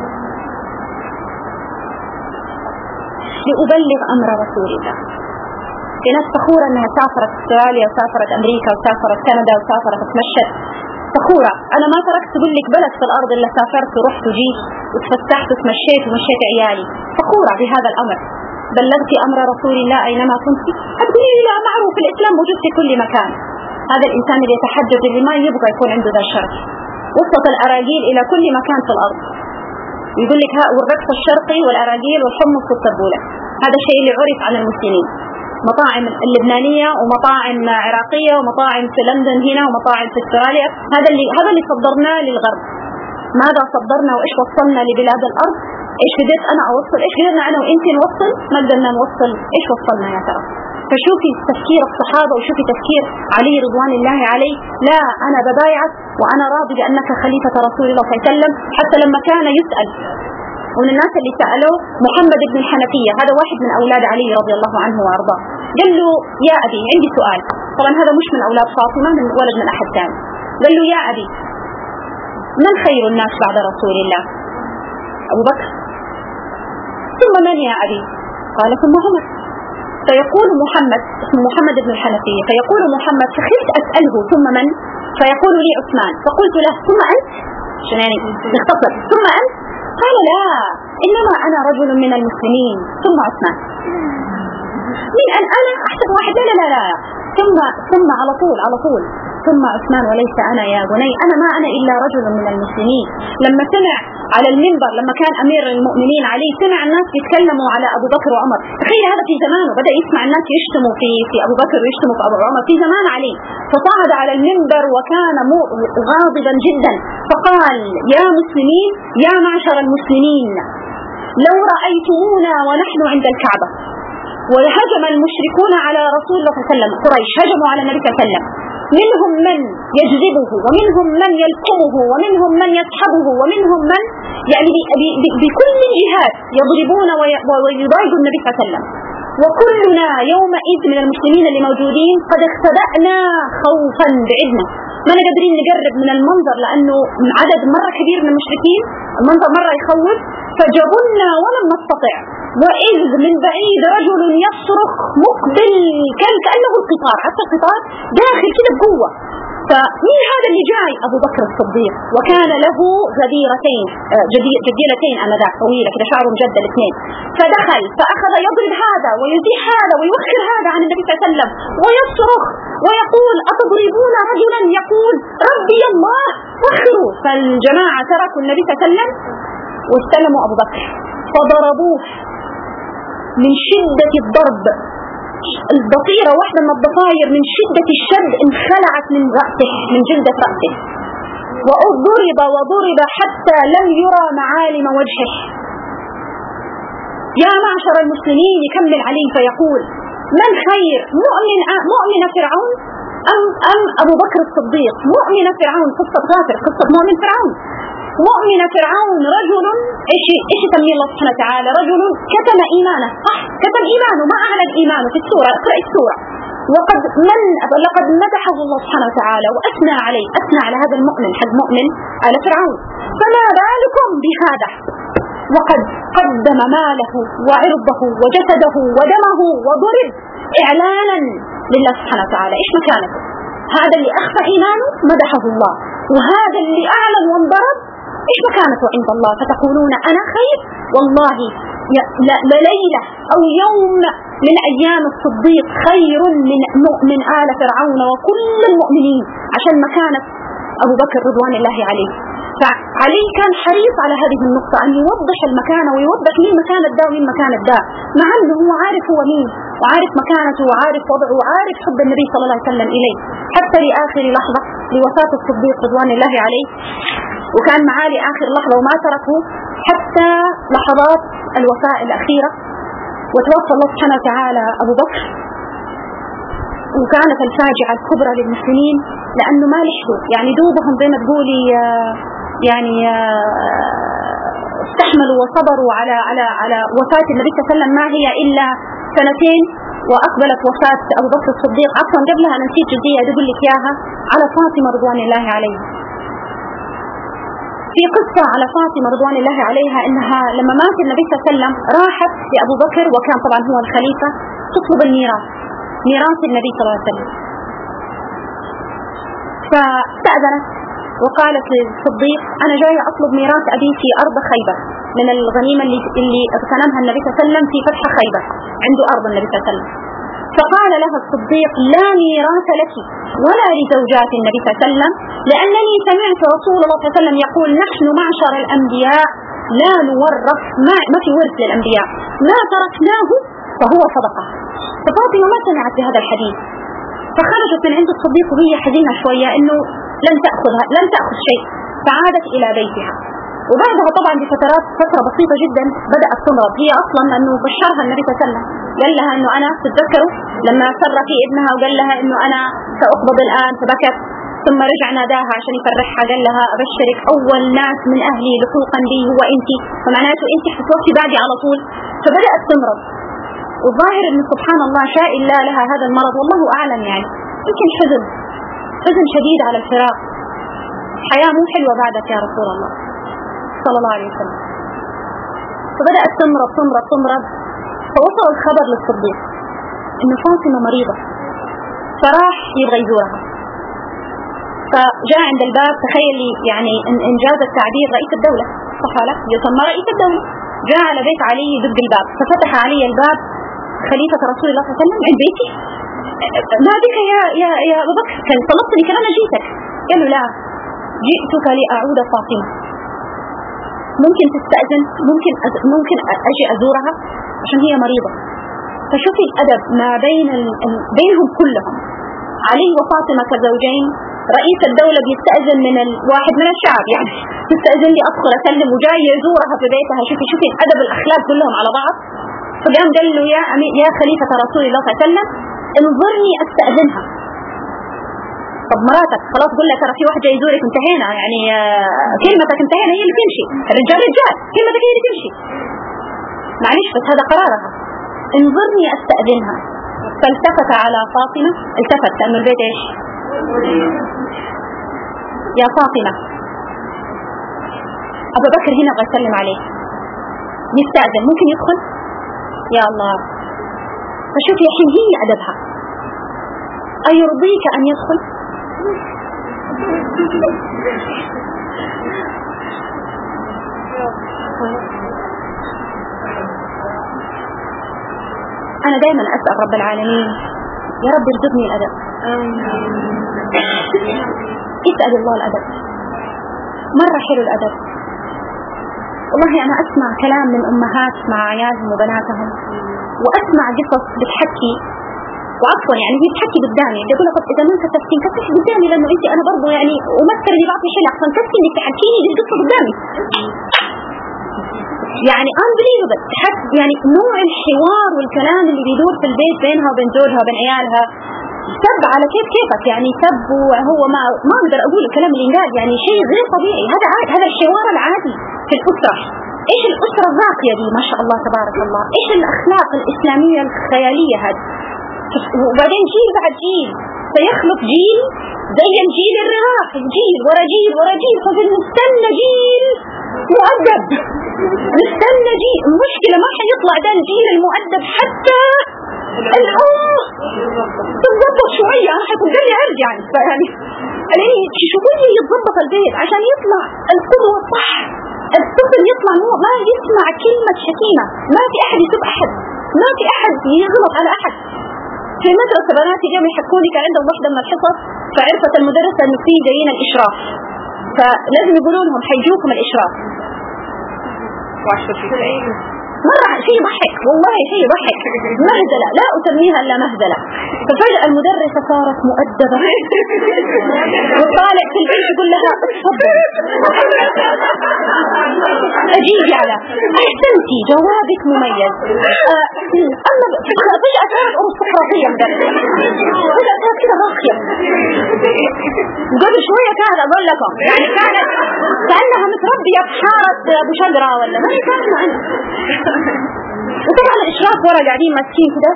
لأبلغ أمر رسول الله. في ناس فخورة أنها سافرت استراليا وسافرت أمريكا وسافرت كندا وسافرت تمشت، فخورة. أنا ما تركت أقول لك بلد في الأرض إلا سافرت ورحت وجيت وتفسحت وتمشيت ومشيت عيالي، فخورة بهذا الأمر. بلغت أمر رسول الله أينما كنت. هتقولي لي: لا، معروف الإسلام موجود في كل مكان. هذا الإنسان اللي يتحجج اللي ما يبغى يكون عنده ذا الشرف. وصلت الأراجيل إلى كل مكان في الأرض، يقول لك: ها والرقص الشرقي والأراجيل والحمص والتبولة. هذا الشيء اللي عرف عن المسلمين. مطاعم اللبنانية ومطاعم عراقية ومطاعم في لندن هنا ومطاعم في استراليا، هذا اللي هذا اللي صدرناه للغرب. ماذا صدرنا وإيش وصلنا لبلاد الأرض؟ إيش قدرت أنا أوصل؟ إيش قدرنا أنا وإنتي نوصل؟ ما قدرنا نوصل. إيش وصلنا يا ترى؟ فشوفي تفكير الصحابة وشوفي تفكير علي رضوان الله عليه: لا، أنا ببايعك وأنا راضي بأنك خليفة رسول الله صلى الله عليه وسلم. حتى لما كان يسأل، ومن الناس اللي سألوه محمد بن الحنفية، هذا واحد من أولاد علي رضي الله عنه وأرضاه، قال له: يا أبي عندي سؤال. طبعا هذا مش من أولاد فاطمة، من ولد من أحد ثاني. قال له: يا أبي، من خير الناس بعد رسول الله؟ أبو بكر. ثم من يا أبي؟ قال: ثم عمر. فيقول محمد، اسمه محمد بن الحنفية، فيقول محمد: فخفت أسأله ثم من؟ فيقول لي: عثمان. فقلت له: ثم أنت؟ عشان يعني نختصر، ثم أنت؟ قال: لا، إنما أنا رجل من المسلمين ثم عثمان. من أن أنا أحسن واحد؟ لا لا لا، ثم ثم على طول على طول ثم عثمان وليس أنا يا بني، أنا ما أنا إلا رجل من المسلمين. لما سمع على المنبر لما كان أمير المؤمنين علي، سمع الناس يتكلموا على أبو بكر وعمر. تخيل هذا في زمانه، بدأ يسمع الناس يشتموا في في أبو بكر ويشتموا في أبو عمر في زمان علي، فصعد على المنبر وكان غاضبا جدا فقال: يا مسلمين، يا معشر المسلمين، لو رأيتمونا ونحن عند الكعبة وهجم المشركون على رسول الله صلى الله عليه وسلم، قريش هجموا على النبي صلى الله عليه وسلم، منهم من يجذبه ومنهم من يلقمه ومنهم من يسحبه ومنهم من يعني بكل جهات يضربون ويضايقوا النبي صلى الله عليه وسلم، وكلنا يومئذ من المسلمين اللي موجودين قد اختبأنا خوفا بعدنا، ما قادرين نقرب من المنظر لأنه عدد مرة كبير من المشركين، المنظر مرة يخوف، فجبنا ولم نستطع، وإذ من بعيد رجل يصرخ مقبل كان كأنه القطار، حتى القطار داخل كده بقوة. فمين هذا اللي جاي؟ أبو بكر الصديق، وكان له غديرتين جديلتين أنذاك طويلة كده شعره مجدل الاثنين، فدخل فأخذ يضرب هذا ويزيح هذا ويوخر هذا عن النبي صلى الله عليه وسلم ويصرخ ويقول: أتضربون رجلا يقول ربي الله وخروا. فالجماعة تركوا النبي صلى الله عليه وسلم واستلموا أبو بكر فضربوه من شدة الضرب. الضفيرة واحدة من الضفاير من شدة الشد انخلعت من رأسه، من جلدة رأسه، وضرب وضرب حتى لم يرى معالم وجهه. يا معشر المسلمين، يكمل علي فيقول: من خير، مؤمن مؤمن فرعون أم أم أبو بكر الصديق؟ مؤمن فرعون، قصة غافر، قصة مؤمن فرعون. مؤمن فرعون رجل ايش ايش يسميه الله سبحانه وتعالى؟ رجل كتم ايمانه، صح؟ كتم ايمانه، ما اعلن ايمانه في السوره، اقرأ السوره. وقد من لقد مدحه الله سبحانه وتعالى واثنى عليه، اثنى على هذا المؤمن حق مؤمن على فرعون. فما بالكم بهذا وقد قدم ماله وعرضه وجسده ودمه وضرب اعلانا لله سبحانه وتعالى. ايش مكانته؟ هذا اللي اخفى ايمانه مدحه الله، وهذا اللي اعلن وانضرب ايش مكانته عند الله؟ فتقولون انا خير؟ والله لليلة او يوم من ايام الصديق خير من مؤمن آل فرعون وكل المؤمنين، عشان مكانة ابو بكر رضوان الله عليه. فعلي كان حريص على هذه النقطة، ان يوضح المكانة ويوضح مين مكانة ده ومين مكانة ده، مع انه هو عارف هو مين وعارف مكانته وعارف وضعه وعارف حب النبي صلى الله عليه وسلم اليه، حتى لاخر لحظة لوفاة الصديق رضوان الله عليه، وكان معاه لآخر لحظة وما تركه حتى لحظات الوفاة الأخيرة. وتوفى الله سبحانه وتعالى أبو بكر، وكانت الفاجعة الكبرى للمسلمين لأنه ما لحقوا، يعني دوبهم زي ما تقولي يعني استحملوا وصبروا على على على وفاة النبي صلى الله عليه وسلم، ما هي إلا سنتين وأقبلت وفاة أبو بكر الصديق. عفوا قبلها أنا نسيت جزئية أقول لك إياها على فاطمة رضوان الله عليها. في قصة على فاطمة رضوان الله عليها إنها لما مات النبي صلى الله عليه وسلم راحت لأبو بكر، وكان طبعا هو الخليفة، تطلب الميراث، ميراث النبي صلى الله عليه وسلم. فاستأذنت وقالت للصديق: أنا جاية أطلب ميراث أبي في أرض خيبر، من الغنيمة اللي اللي اغتنمها النبي صلى الله عليه وسلم في فتح خيبر، عنده أرض النبي صلى الله عليه وسلم. فقال لها الصديق: لا ميراث لك ولا لزوجات النبي صلى الله عليه وسلم، لأنني سمعت رسول الله صلى الله عليه وسلم يقول: نحن معشر الأنبياء لا نورث، ما, ما في ورث للأنبياء، ما تركناه فهو صدقة. ففاطمة ما سمعت بهذا الحديث، فخرجت من عند الصديق وهي حزينة شوية إنه لن تأخذها لن تأخذ شيء، فعادت إلى بيتها. وبعدها طبعا بفترات فترة بسيطة جدا بدأت تمرض، هي أصلا أنه بشرها النبي صلى الله عليه وسلم، قال لها أنه أنا تتذكروا لما سر في ابنها وقال لها أنه أنا سأقبض الآن، فبكت، ثم رجع ناداها عشان يفرحها، قال لها: أبشرك أول ناس من أهلي لحوقا بي هو أنت، فمعناته أنت حتوفي بعدي على طول. فبدأت تمرض، والظاهر أنه سبحان الله شاء الله لها هذا المرض، والله أعلم، يعني يمكن حزن حزن شديد على الفراق، حياة مو حلوة بعدك يا رسول الله صلى الله عليه وسلم. فبدأت تمرض تمرض تمرض فوصل الخبر للصديق إنه فاطمة مريضة، فراح يبغى يزورها. فجاء عند الباب، تخيلي يعني إنجاز التعبير، رئيس الدولة، صح لا؟ يسمى رئيس الدولة، جاء على بيت علي يدق الباب، ففتح علي الباب خليفة رسول الله صلى الله عليه وسلم: عند بيتي؟ ما بك يا يا يا أبو بكر؟ كان طلبتني كمان جيتك. قال له: لا، جئتك لأعود فاطمة. ممكن تستأذن، ممكن أز... ممكن أجي أزورها عشان هي مريضة. فشوفي الأدب ما بين ال... بينهم كلهم. علي وفاطمة كزوجين، رئيس الدولة بيستأذن من الواحد من الشعب، يعني تستأذن لي أدخل أسلم، وجاي يزورها في بيتها. شوفي شوفي الأدب الأخلاق كلهم على بعض. فقام قال له يا يا خليفة رسول الله صلى الله عليه وسلم انظرني أستأذنها. طب مراتك خلاص قول لها ترى في واحد جاي يزورك، انتهينا يعني، كلمتك انتهينا، هي اللي تمشي، الرجال رجال، كلمتك هي اللي تمشي، معلش بس هذا قرارها، انظرني أستأذنها. فالتفت على فاطمة، التفت لأنه البيت ايش؟ يا فاطمة أبو بكر هنا أبغى أسلم عليه، يستأذن، ممكن يدخل؟ يا الله. فشوفي الحين هي أدبها، أيرضيك أن يدخل؟ أنا دائما أسأل رب العالمين يا رب ارزقني الأدب. اسأل الله الأدب، مرة حلو الأدب. والله أنا أسمع كلام من أمهات مع عيالهم وبناتهم، وأسمع قصص بتحكي، وعفوا يعني هي بتحكي قدامي، بقول لها طب إذا ما كتبتي كتبتي قدامي، لأنه أنت أنا برضو يعني أمثل اللي بعطي حلق، فانكتبتي إنك تحكيني دي القصة قدامي. يعني unbelievable، يعني نوع الحوار والكلام اللي بيدور في البيت بينها وبين زوجها وبين عيالها. سب على كيف كيفك يعني، سب وهو ما ما أقدر أقول الكلام اللي ينقال، يعني شيء غير طبيعي. هذا عاد هذا الحوار العادي في الأسرة. إيش الأسرة الراقية دي ما شاء الله تبارك الله، إيش الأخلاق الإسلامية الخيالية هذه. وبعدين جيل بعد جيل سيخلق جيل زي الجيل الرواق، جيل ورا جيل ورا جيل، فبنستنى جيل مؤدب، نستنى جيل. المشكلة ما حيطلع ده الجيل المؤدب حتى الأم تتضبط شوية، أنا حيكون لي عرض يعني، فيعني يعني شوية يتضبط البيت عشان يطلع القدوة الصح. الطفل يطلع مو ما يسمع كلمة شتيمة، ما في أحد يسب أحد، ما في أحد يغلط على أحد. في مدرسة بناتي اليوم يحكوا لي كان عندهم واحدة من الحصص، فعرفت المدرسة إنه في جايين الإشراف، فلازم يقولوا لهم حيجوكم الإشراف. مرة شيء ضحك، والله شيء ضحك، مهزلة لا أسميها إلا مهزلة. ففجأة المدرسة صارت مؤدبة وطالع في البيت يقول لها أجيب على أحسنتي جوابك مميز. آه أما فجأة صارت أرستقراطية مدرسة، فجأة صارت كده راقية. قبل شوية كانت أقول لكم يعني كانت كأنها متربية بحارة أبو شجرة ولا ما هي كانت معنا. وطبعا الإشراف ورا قاعدين ماسكين كده.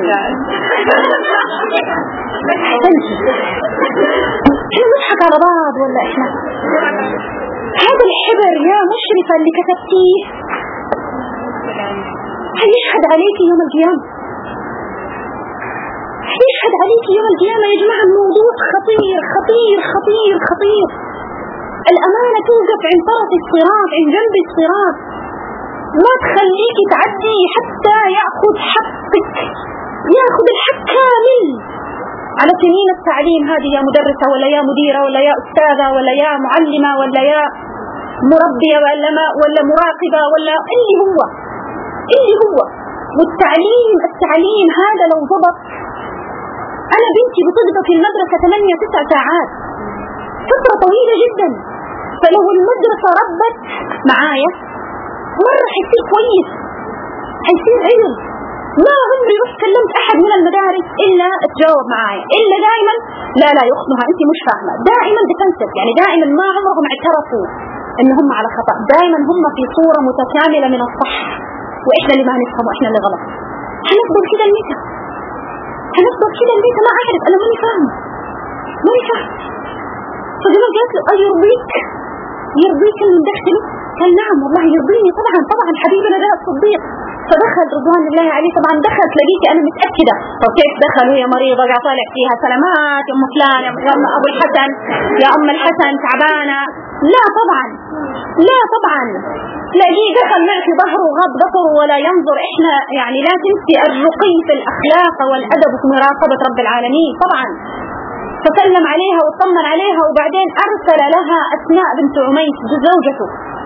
احنا نضحك على بعض ولا احنا؟ هذا الحبر يا مشرفة اللي كتبتيه هيشهد عليك يوم القيامة، هيشهد عليك يوم القيامة. يا جماعة الموضوع خطير خطير خطير خطير. الأمانة توقف عند طرف الصراط، عند جنب الصراط، ما تخليك تعدي حتى يأخذ حقك، يأخذ الحق كامل. على سنين التعليم هذه يا مدرسة ولا يا مديرة ولا يا أستاذة ولا يا معلمة ولا يا مربية ولا ما ولا مراقبة ولا اللي هو اللي هو والتعليم التعليم هذا لو ضبط. أنا بنتي بتضبط في المدرسة ثمانية تسع ساعات، فترة طويلة جدا. فلو المدرسة ربت معايا مرة حيصير كويس، حيصير علم. ما عمري رحت كلمت أحد من المدارس إلا تجاوب معايا، إلا دائما لا لا يا أختها أنت مش فاهمة، دائما ديفنسيف، يعني دائما ما عمرهم اعترفوا إن هم على خطأ، دائما هم في صورة متكاملة من الصح، وإحنا اللي ما نفهم وإحنا اللي غلط. هنفضل كده الميتة، هنفضل كده الميتة، ما أعرف أنا ماني فاهمة ماني فاهمة. فجمال قالت له أيرضيك يرضيك المدخل؟ قال نعم والله يرضيني طبعا طبعا حبيبنا ده الصديق. فدخل رضوان الله عليه، طبعا دخل تلاقيتي انا متاكده. طب كيف دخل وهي مريضه قاعد طالع فيها سلامات يا ام فلان يا ابو الحسن يا ام الحسن تعبانه؟ لا طبعا لا طبعا تلاقيه دخل معك ظهره وغض بصره ولا ينظر. احنا يعني لا تنسي الرقي في الاخلاق والادب في مراقبه رب العالمين طبعا. فسلم عليها واطمن عليها، وبعدين ارسل لها اسماء بنت عميس زوجته،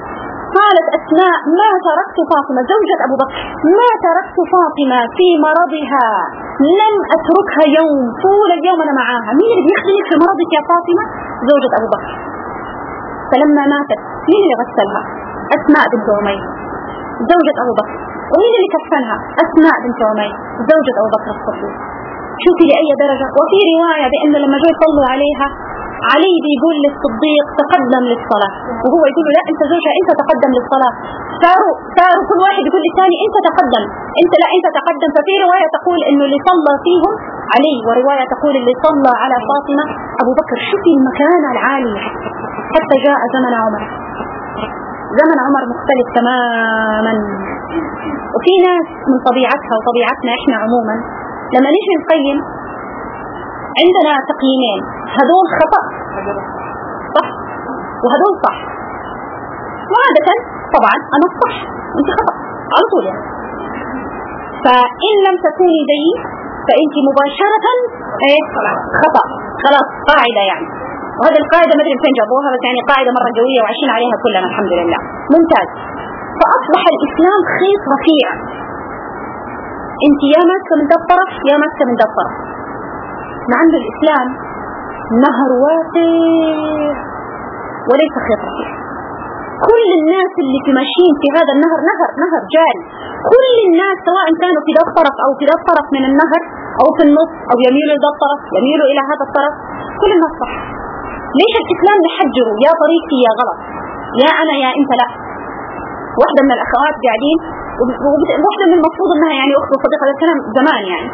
قالت أسماء ما تركت فاطمة زوجة أبو بكر ما تركت فاطمة في مرضها لم أتركها يوم طول اليوم أنا معاها. مين اللي بيخدمك في مرضك يا فاطمة؟ زوجة أبو بكر. فلما ماتت مين اللي غسلها؟ أسماء بنت عميس زوجة أبو بكر. ومين اللي كفنها؟ أسماء بنت عميس زوجة أبو بكر الصديق. شوفي لأي درجة. وفي رواية بأن لما جاء يصلوا عليها علي بيقول للصديق تقدم للصلاة، وهو يقول له لا أنت زوجها أنت تقدم للصلاة. صاروا صاروا كل واحد يقول للثاني أنت تقدم أنت لا أنت تقدم. ففي رواية تقول إنه اللي صلى فيهم علي، ورواية تقول اللي صلى على فاطمة أبو بكر. شوفي المكانة العالية. حتى جاء زمن عمر، زمن عمر مختلف تماما. وفي ناس من طبيعتها وطبيعتنا إحنا عموما لما نيجي نقيم عندنا تقييمين، هذول خطأ صح وهذول صح. وعادة طبعا أنا الصح أنت خطأ على طول يعني. فإن لم تكوني زيي فأنت مباشرة إيه خطأ خلاص قاعدة يعني. وهذه القاعدة ما أدري فين جابوها بس يعني قاعدة مرة قوية وعايشين عليها كلنا الحمد لله. ممتاز. فأصبح الإسلام خيط رفيع، أنت يا ماسكة من ذا الطرف يا ماسكة من ذا الطرف. مع أن الإسلام نهر واسع وليس خيط رفيع. كل الناس اللي في ماشيين في هذا النهر نهر نهر جاري. كل الناس سواء كانوا في ذا الطرف أو في ذا الطرف من النهر أو في النص أو يميلوا إلى ذا الطرف يميلوا إلى هذا الطرف، كل الناس صح. ليش الإسلام نحجره يا طريقتي يا غلط يا أنا يا أنت؟ لا. واحدة من الأخوات قاعدين واحدة من المفروض أنها يعني أخت وصديقة، هذا الكلام زمان يعني.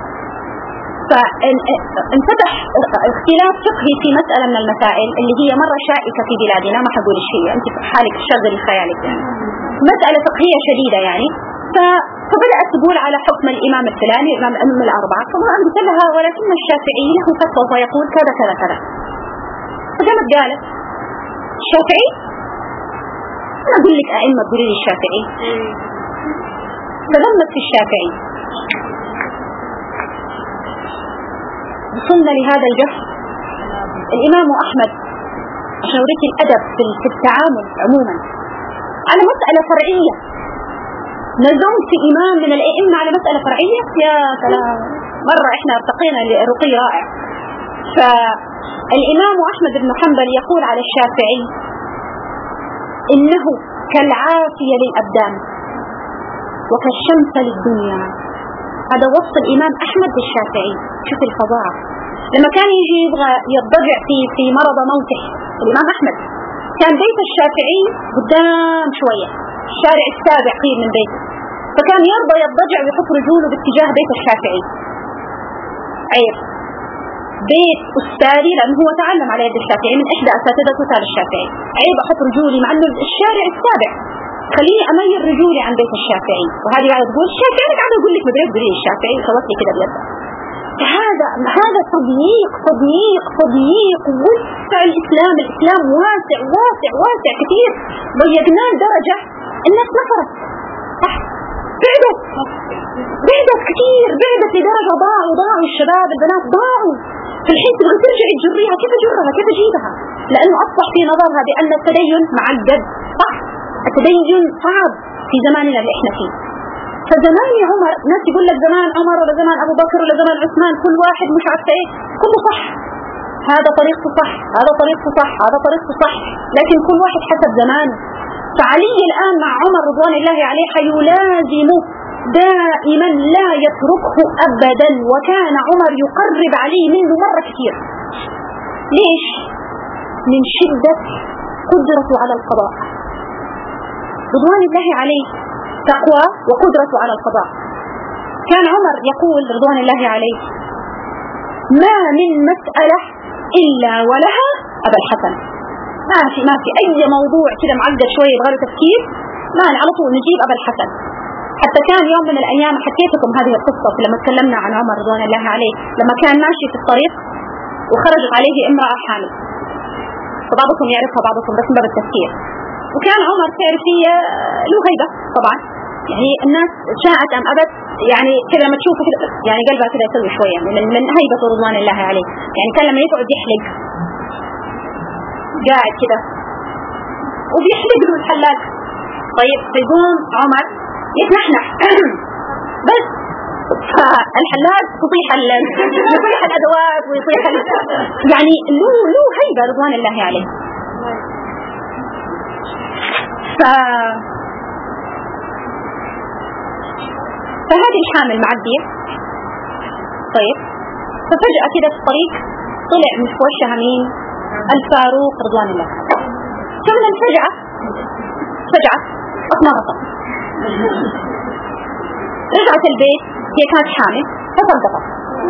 فانفتح اختلاف فقهي في مسألة من المسائل اللي هي مرة شائكة في بلادنا، ما حقول الشيء أنت حالك شغلي خيالك يعني. مسألة فقهية شديدة يعني. فبدأت تقول على حكم الإمام الفلاني الإمام الأئمة الأربعة، فما قلت لها ولكن الشافعي له فتوى ويقول كذا كذا كذا. فقامت قالت الشافعي أنا أقول لك أئمة تقولي لي الشافعي. فلمت في الشافعي. وصلنا لهذا الجهل. الإمام أحمد عشان أوريك الأدب في التعامل عموما على مسألة فرعية، نزوم في إمام من الأئمة على مسألة فرعية يا كلام. مرة إحنا ارتقينا لرقي رائع. فالإمام أحمد بن حنبل يقول على الشافعي إنه كالعافية للأبدان وكالشمس للدنيا. هذا وصف الإمام أحمد بالشافعي. شوف الفظاعة. لما كان يجي يبغى يضجع في في مرض موته الإمام أحمد، كان بيت الشافعي قدام شوية الشارع السابع قريب من بيته، فكان يرضى يضجع ويحط رجوله باتجاه بيت الشافعي. عيب بيت أستاذي لأنه هو تعلم على يد الشافعي من إحدى أساتذة كتاب الشافعي. عيب أحط رجولي مع أنه الشارع السابع، خليني أميل رجولي عن بيت الشافعي. وهذه قاعدة تقول الشافعي، أنا قاعدة أقول لك مدري تقولي الشافعي سوت لي كده بيدها. هذا هذا تضييق تضييق تضييق وسع الإسلام. الإسلام واسع واسع واسع كثير. ضيقناه درجة الناس نفرت صح، بعدت بعدت كثير، بعدت لدرجة ضاعوا ضاعوا الشباب البنات ضاعوا. في الحين تبغى ترجع تجريها، كيف أجرها كيف أجيبها؟ لأنه أصبح في نظرها بأن التدين معقد صح، التدين صعب في زماننا اللي احنا فيه. فزمان عمر ناس يقول لك زمان عمر ولا زمان أبو بكر ولا زمان عثمان، كل واحد مش عارف ايه، كله صح. هذا طريقته صح، هذا طريقته صح، هذا طريقته صح، لكن كل واحد حسب زمانه. فعلي الآن مع عمر رضوان الله عليه حيلازم دائما لا يتركه أبدا، وكان عمر يقرب علي منه مرة كثير. ليش؟ من شدة قدرته على القضاء رضوان الله عليه، تقوى وقدرته على القضاء. كان عمر يقول رضوان الله عليه ما من مسألة إلا ولها أبا الحسن. ما في ما في أي موضوع كده معقد شوية يبغى له تفكير، ما على طول نجيب أبا الحسن. حتى كان يوم من الأيام حكيت لكم هذه القصة لما تكلمنا عن عمر رضوان الله عليه، لما كان ماشي في الطريق وخرجت عليه امرأة حامل، فبعضكم يعرفها بعضكم بس من باب التفكير. وكان عمر تعرفي له هيبة طبعا، يعني الناس شاءت أم أبت يعني كذا لما تشوفه كده يعني قلبها كده يسوي شوية من, من هيبة رضوان الله عليه. يعني كان لما يقعد يحلق قاعد كده وبيحلق له الحلاق طيب فيقوم عمر يتنحنح بس، فالحلاج تطيح يطيح الادوات ويطيح ال... يعني له له هيبه رضوان الله عليه. ف فهذه الحامل معديه. طيب ففجأة كده في الطريق طلع من وشها مين؟ الفاروق رضوان الله. ثم فجأة فجأة أطمرت، رجعت البيت، هي كانت حامل فصدقت.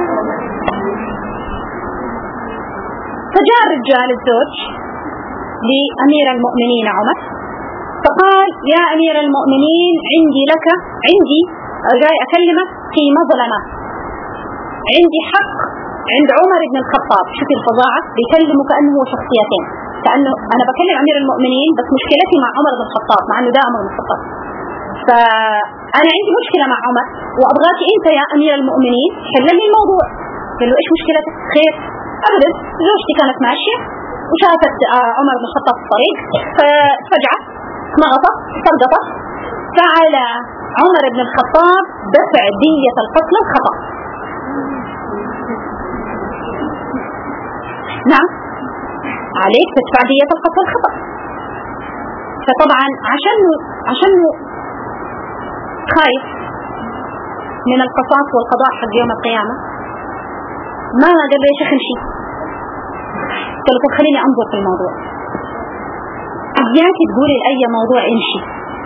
فجاء الرجال الزوج لأمير المؤمنين عمر فقال: يا أمير المؤمنين عندي لك عندي جاي أكلمك في مظلمة، عندي حق عند عمر بن الخطاب. شوف الفظاعة، بيكلمه كأنه هو شخصيتين، كأنه أنا بكلم أمير المؤمنين بس مشكلتي مع عمر بن الخطاب، مع أنه ده عمر بن الخطاب. فأنا عندي مشكلة مع عمر وأبغاك أنت يا أمير المؤمنين حل لي الموضوع. قال له: إيش مشكلتك؟ خير. أبدا، زوجتي كانت ماشية وشافت عمر بن الخطاب في الطريق ففجأة مغطت سقطت، فعلى عمر بن الخطاب دفع دية القتل الخطأ. نعم، عليك تدفع دية القتل الخطأ. فطبعا عشان عشان خايف من القصاص والقضاء حق يوم القيامة ما قال لي يا شيخ امشي. قال له: خليني انظر في الموضوع. اياك تقولي لأي موضوع امشي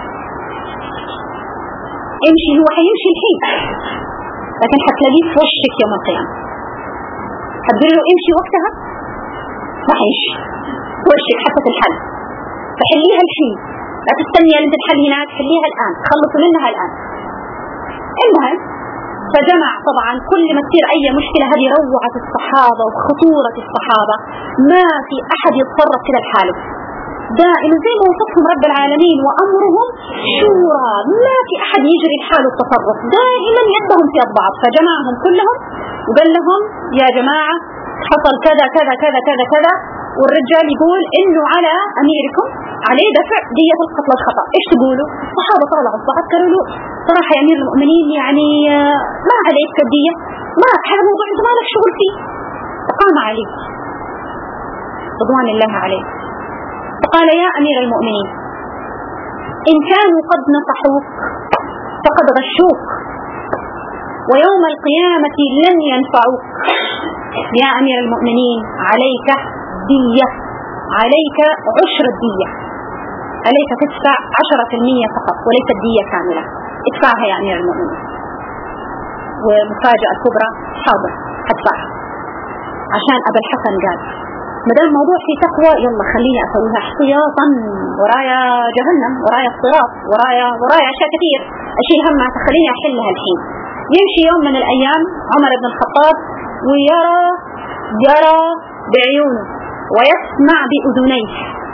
امشي، هو حيمشي الحين لكن حتلاقيه في وشك يوم القيامة. هتقول له امشي وقتها ما حيمشي في وشك حتى الحل. فحليها الحين، لا تستني لين تتحل هناك، حليها الآن، خلصوا منها الآن. المهم فجمع طبعا كل ما تصير أي مشكلة، هذه روعة الصحابة وخطورة الصحابة، ما في أحد يتصرف كده لحاله، دائما زي ما وصفهم رب العالمين وأمرهم شورى، ما في أحد يجري لحاله التصرف، دائما يدهم في الضعف. فجمعهم كلهم وقال لهم: يا جماعة حصل كذا كذا كذا كذا كذا، والرجال يقول إنه على أميركم عليه دفع دية القتل الخطأ، إيش تقولوا؟ الصحابة طلعوا الصحابة قالوا له: صراحة يا أمير المؤمنين يعني ما عليك الدية، ما هذا موضوع أنت ما لك شغل فيه. فقام علي رضوان الله عليه فقال: يا أمير المؤمنين إن كانوا قد نصحوك فقد غشوك، ويوم القيامة لن ينفعوك. يا أمير المؤمنين عليك دية، عليك عشر الدية، عليك تدفع عشرة في المية فقط وليس الدية كاملة، ادفعها يا أمير المؤمنين. ومفاجأة كبرى: حاضر هدفعها. عشان أبا الحسن قال: مدام الموضوع في تقوى يلا خليني أسويها احتياطا، ورايا جهنم، ورايا الصراط، ورايا ورايا أشياء كثير أشيل همها، فخليني أحلها الحين. يمشي يوم من الأيام عمر بن الخطاب ويرى يرى بعيونه ويسمع بأذنيه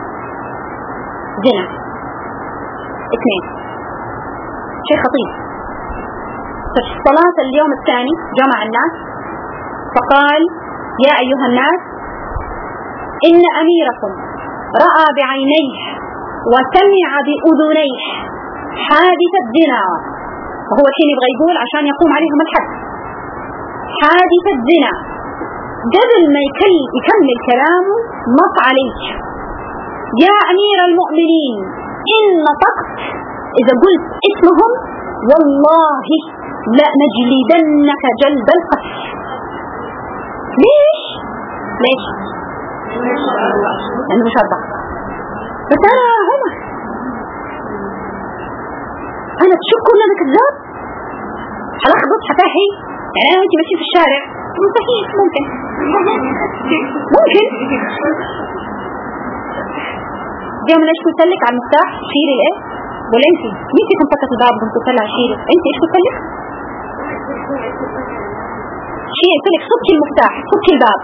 زنا. اثنين، شيء خطير. ففي صلاة اليوم الثاني جمع الناس فقال: يا أيها الناس إن أميركم رأى بعينيه وسمع بأذنيه حادث الزنا. وهو الحين يبغى يقول عشان يقوم عليهم الحد، حادث الزنا. قبل ما يكمل كلامه نص عليه: يا أمير المؤمنين إن نطقت إذا قلت اسمهم والله لا نجلدنك جلد القتل. ليش؟ ليش؟ لأنه مش أربعة. بس أنا هنا أنا تشكوا أنك كذاب، هلخبط حفاحي يعني أنا وأنت ماشيين في الشارع مستحيل، ممكن ممكن اليوم ليش قلت لك على المفتاح شيلي الايه؟ ولا انت مين فيكم فكت الباب قلت لها شيلي؟ انت ايش قلت لك؟ شيلي قلت لك صكي المفتاح، صكي الباب،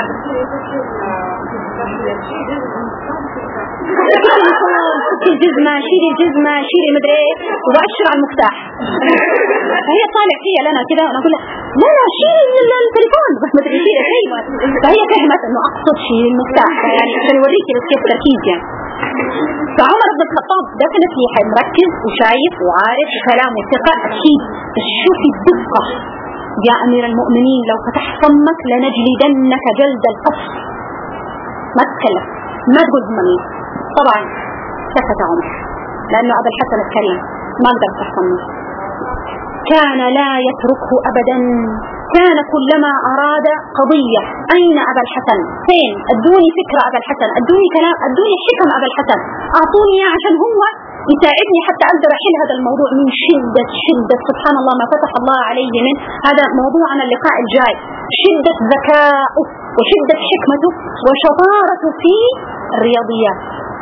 صكي الجزمة، شيلي الجزمة، شيلي مدري ايه، وبأشر على المفتاح. فهي طالع فيها لنا كده وانا اقول لها لا لا شيلي التليفون بس مدري شيلي شيء. فهي فهمت انه اقصد شيلي المفتاح، يعني عشان يوريكي بس كيف تركيز يعني. فعمر بن الخطاب دفنتلي مركز وشايف وعارف وكلامه ثقة أكيد. بس شوفي الدقة يا أمير المؤمنين، لو فتح فمك لنجلدنك جلد القصر. ما تتكلم، ما تقول مين. طبعا سكت عمر لأنه أبا الحسن الكريم ما قدر يفتح فمه. كان لا يتركه أبدا، كان كلما أراد قضية أين أبا الحسن، فين، أدوني فكرة أبا الحسن، أدوني كلام، أدوني حكم أبا الحسن، أعطوني عشان هو يساعدني حتى أقدر أحل هذا الموضوع. من شدة شدة سبحان الله ما فتح الله عليه من هذا موضوعنا اللقاء الجاي، شدة ذكاؤه وشدة حكمته وشطارته في الرياضيات.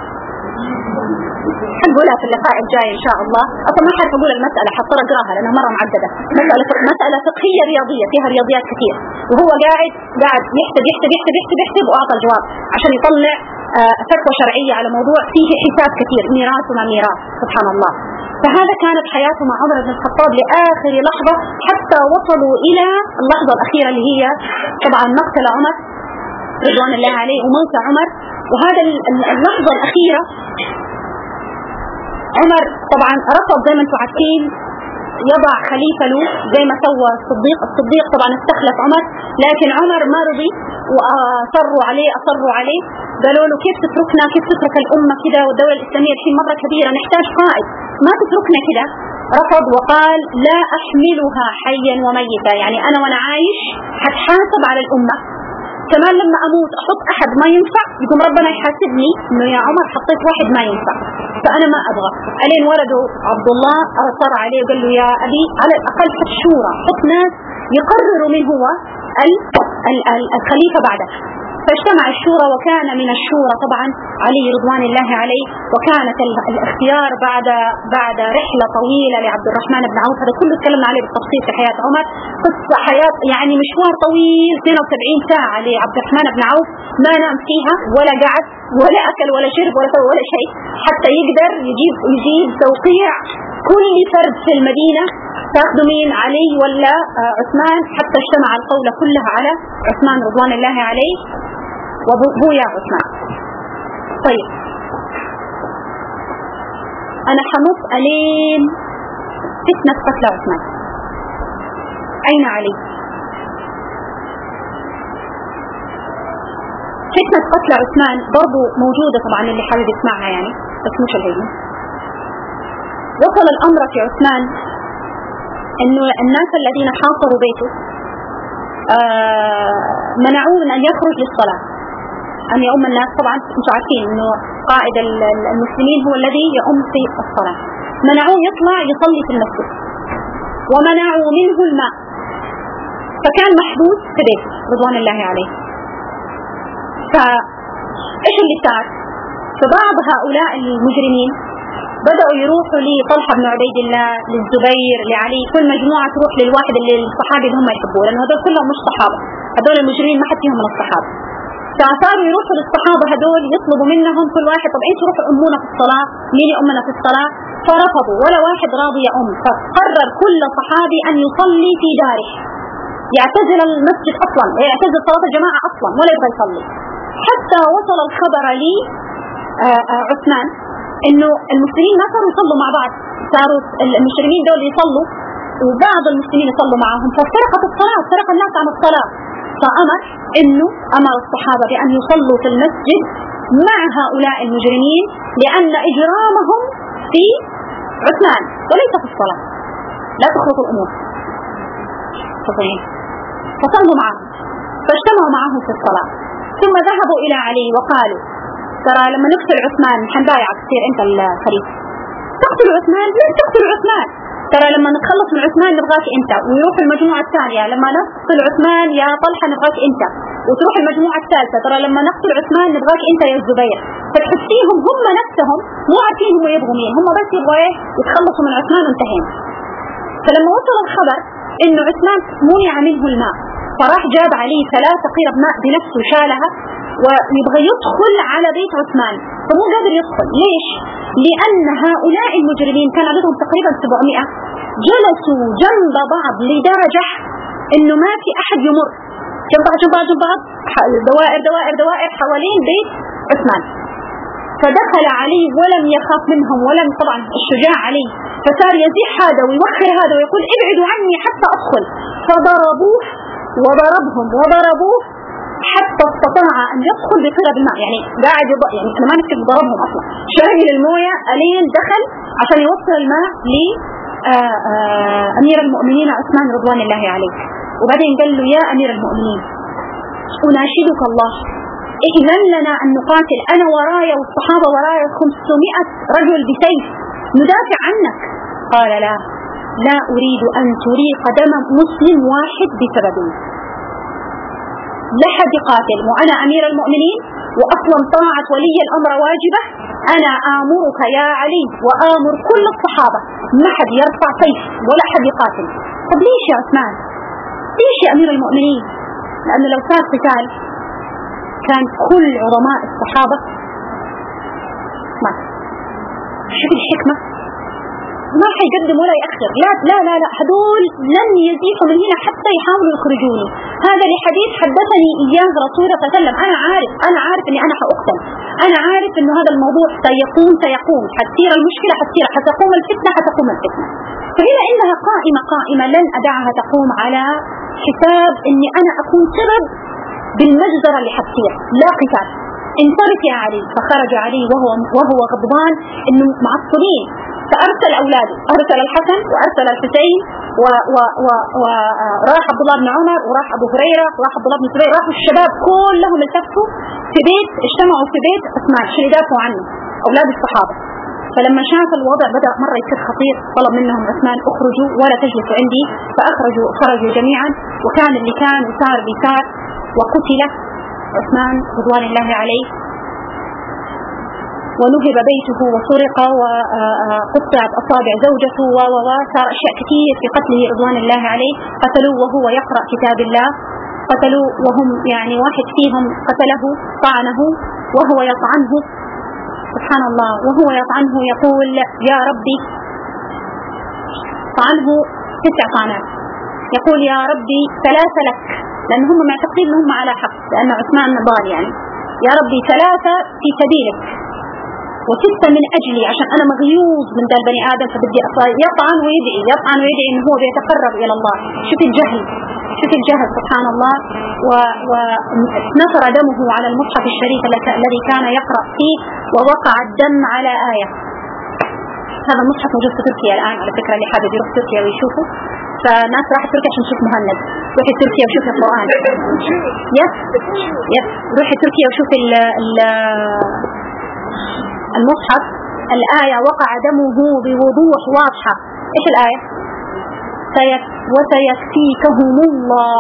حنقولها في اللقاء الجاي إن شاء الله. أصلا ما حرف أقول المسألة، حضطر أقراها لأنها مرة معقدة. مسألة مسألة فقهية رياضية فيها رياضيات كثير، وهو قاعد قاعد يحسب يحسب يحسب يحسب يحسب وأعطى الجواب عشان يطلع فتوى شرعية على موضوع فيه حساب كثير، ميراث وما ميراث سبحان الله. فهذا كانت حياته مع عمر بن الخطاب لآخر لحظة، حتى وصلوا إلى اللحظة الأخيرة اللي هي طبعا مقتل عمر رضوان الله عليه وموت عمر. وهذا اللحظة الأخيرة عمر طبعا رفض زي ما انتم عارفين يضع خليفة له زي ما سوى الصديق. الصديق طبعا استخلف عمر، لكن عمر ما رضي وأصروا عليه أصروا عليه قالوا له كيف تتركنا، كيف تترك الأمة كده والدولة الإسلامية الحين مرة كبيرة نحتاج قائد، ما تتركنا كده. رفض وقال لا أحملها حيا وميتا، يعني أنا وأنا عايش هتحاسب على الأمة، كمان لما أموت أحط أحد ما ينفع يقوم ربنا يحاسبني إنه يا عمر حطيت واحد ما ينفع، فأنا ما أبغى. علين ولده عبد الله أصر عليه وقال له يا أبي على الأقل حط شورى، حط ناس يقرروا من هو الخليفة بعده. فاجتمع الشورى وكان من الشورى طبعا علي رضوان الله عليه. وكانت الاختيار بعد بعد رحلة طويلة لعبد الرحمن بن عوف، هذا كله تكلمنا عليه بالتفصيل في حياة عمر، قصة حياة يعني مشوار طويل اثنين وسبعين ساعة لعبد الرحمن بن عوف ما نام فيها ولا قعد ولا أكل ولا شرب ولا سوى ولا شيء حتى يقدر يجيب يجيب توقيع كل فرد في المدينة. تاخذوا مين، علي ولا عثمان؟ حتى اجتمع القولة كلها على عثمان رضوان الله عليه وابويا عثمان. طيب أنا حنط ألين فتنة قتل عثمان. أين علي؟ فتنة قتل عثمان برضو موجودة طبعا اللي حابب يسمعها يعني، بس مش الهيئة. وصل الأمر في عثمان إنه الناس الذين حاصروا بيته آه منعوه من أن يخرج للصلاة، أن يؤم الناس. طبعا انتم عارفين إنه قائد المسلمين هو الذي يؤم في الصلاة. منعوه يطلع يصلي في المسجد ومنعوا منه الماء، فكان محبوس في بيته رضوان الله عليه. فإيش اللي صار؟ فبعض هؤلاء المجرمين بدأوا يروحوا لطلحة بن عبيد الله، للزبير، لعلي، كل مجموعة تروح للواحد اللي الصحابي اللي هم يحبوه، لأنه هذول كلهم مش صحابة، هذول المجرمين ما حد فيهم من الصحابة. فصاروا يروحوا للصحابة هذول يطلبوا منهم كل واحد طب انتوا روحوا أمونا في الصلاة، مين يؤمنا في الصلاة؟ فرفضوا ولا واحد راضي يؤم. فقرر كل صحابي أن يصلي في داره، يعتزل المسجد أصلا، يعتزل صلاة الجماعة أصلا ولا يبغى يصلي. حتى وصل الخبر لي عثمان إنه المسلمين ما صاروا يصلوا مع بعض، صاروا المجرمين دول يصلوا وبعض المسلمين يصلوا معهم، فافترقت الصلاة، افترق الناس عن الصلاة. فأمر إنه أمر الصحابة بأن يصلوا في المسجد مع هؤلاء المجرمين، لأن إجرامهم في عثمان وليس في الصلاة، لا تخلط الأمور. فصلوا معهم، فاجتمعوا معهم في الصلاة، ثم ذهبوا إلى علي وقالوا ترى لما نقتل عثمان حنبايعك تصير أنت الخليفة. تقتل عثمان؟ لن تقتل عثمان، ترى لما نتخلص من عثمان نبغاك أنت. ويروح المجموعة الثانية لما نقتل عثمان يا طلحة نبغاك أنت، وتروح المجموعة الثالثة ترى لما نقتل عثمان نبغاك أنت يا الزبير. فتحسيهم هم نفسهم مو عارفين هم يبغوا مين، هم بس يبغوا ايه يتخلصوا من عثمان وانتهينا. فلما وصل الخبر إنه عثمان منع منه الماء، فراح جاب عليه ثلاثة قيرب ماء بنفسه شالها ويبغى يدخل على بيت عثمان، فمو قادر يدخل. ليش؟ لأن هؤلاء المجرمين كان عددهم تقريبا سبعمائة جلسوا جنب بعض لدرجة إنه ما في أحد يمر جنب بعض جنب بعض جنب بعض، دوائر دوائر دوائر حوالين بيت عثمان. فدخل علي ولم يخاف منهم، ولم طبعا الشجاع علي، فصار يزيح هذا ويوخر هذا ويقول ابعدوا عني حتى أدخل، فضربوه وضربهم وضربوه حتى استطاع أن يدخل بقرب الماء. يعني قاعد يض... يعني أنا ما نكتب ضربهم أصلا، شايل الموية ألين دخل عشان يوصل الماء لأمير المؤمنين عثمان رضوان الله عليه. وبعدين قال له يا أمير المؤمنين أناشدك الله إذن لنا أن نقاتل، أنا ورايا والصحابة ورايا خمسمائة رجل بسيف ندافع عنك. قال لا لا أريد أن تريق دم مسلم واحد بسببي، لا حد يقاتل وأنا أمير المؤمنين، وأصلا طاعة ولي الأمر واجبة. أنا آمرك يا علي وآمر كل الصحابة ما حد يرفع سيف ولا حد يقاتل. طب ليش يا عثمان؟ ليش يا أمير المؤمنين؟ لأنه لو صار قتال كان كل عظماء الصحابة مات. شوف الحكمة، ما حيقدم ولا يأخر، لا لا لا لا هدول لن يزيحوا من هنا حتى يحاولوا يخرجوني. هذا لحديث حدثني إياه رسول الله صلى الله عليه وسلم. أنا عارف أنا عارف إني أنا حأقتل، أنا عارف إنه هذا الموضوع سيقوم سيقوم حتصير المشكلة حتصير حتقوم الفتنة حتقوم الفتنة. فهنا إنها قائمة قائمة لن أدعها تقوم على حساب إني أنا أكون سبب بالمجزرة اللي حتصير، لا قتال. انصرف يا علي. فخرج علي وهو وهو غضبان إنه معصبين، فأرسل أولاده، أرسل الحسن وأرسل الحسين وراح عبد الله بن عمر وراح أبو هريرة وراح عبد الله بن زبير، راحوا الشباب كلهم التفوا في بيت، اجتمعوا في بيت عثمان عشان يدافعوا عنه أولاد الصحابة. فلما شاف الوضع بدأ مرة يصير خطير طلب منهم عثمان اخرجوا ولا تجلسوا عندي، فأخرجوا خرجوا جميعا، وكان اللي كان وصار بيصار، وقتل عثمان رضوان الله عليه، ونهب بيته وسرق وقطعت أصابع زوجته وصار أشياء كثير في قتله رضوان الله عليه. قتلوه وهو يقرأ كتاب الله، قتلوه وهم يعني واحد فيهم قتله طعنه وهو يطعنه، سبحان الله، وهو يطعنه يقول يا ربي، طعنه تسع طعنات، يقول يا ربي ثلاثة لك، لأن هم معتقدين أنهم على حق لأن عثمان ضال، يعني يا ربي ثلاثة في سبيلك وستة من أجلي عشان أنا مغيوظ من ذا البني آدم فبدي أصلا. يطعن ويدعي يطعن ويدعي إنه هو بيتقرب إلى الله. شوف الجهل، شوف الجهل سبحان الله. ونثر دمه على المصحف الشريف الذي كان يقرأ فيه، ووقع الدم على آية. هذا المصحف موجود في تركيا الآن على فكرة، اللي حابب يروح تركيا ويشوفه، فالناس راح تركيا عشان تشوف مهند، روحي تركيا وشوف القرآن. يس يس روحي تركيا وشوف ال ال المصحف. الآية وقع دمه بوضوح واضحة. إيش الآية؟ وسيكفيكهم الله.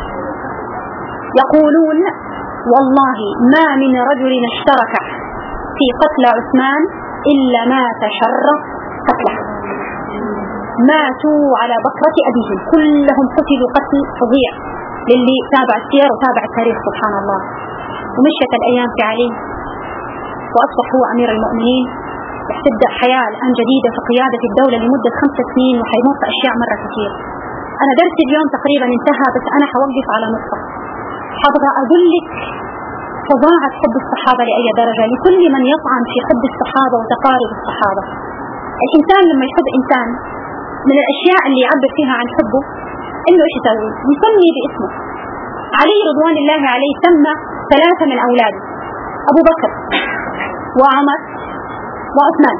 يقولون والله ما من رجل اشترك في قتل عثمان إلا مات شر قتله، ماتوا على بكرة أبيهم، كلهم قتلوا قتل فظيع للي تابع السير وتابع التاريخ سبحان الله. ومشيت الأيام في علي وأصبح هو أمير المؤمنين، رح تبدأ حياة الآن جديدة في قيادة الدولة لمدة خمس سنين، وحيمر أشياء مرة كثير. أنا درسي اليوم تقريبا انتهى، بس أنا حوقف على نقطة حابة أقول لك فظاعة حب الصحابة لأي درجة لكل من يطعن في حب الصحابة وتقارب الصحابة. الإنسان لما يحب إنسان من الأشياء اللي يعبر فيها عن حبه إنه إيش يسوي؟ يسمي باسمه. علي رضوان الله عليه سمى ثلاثة من أولاده، أبو بكر وعمر وعثمان.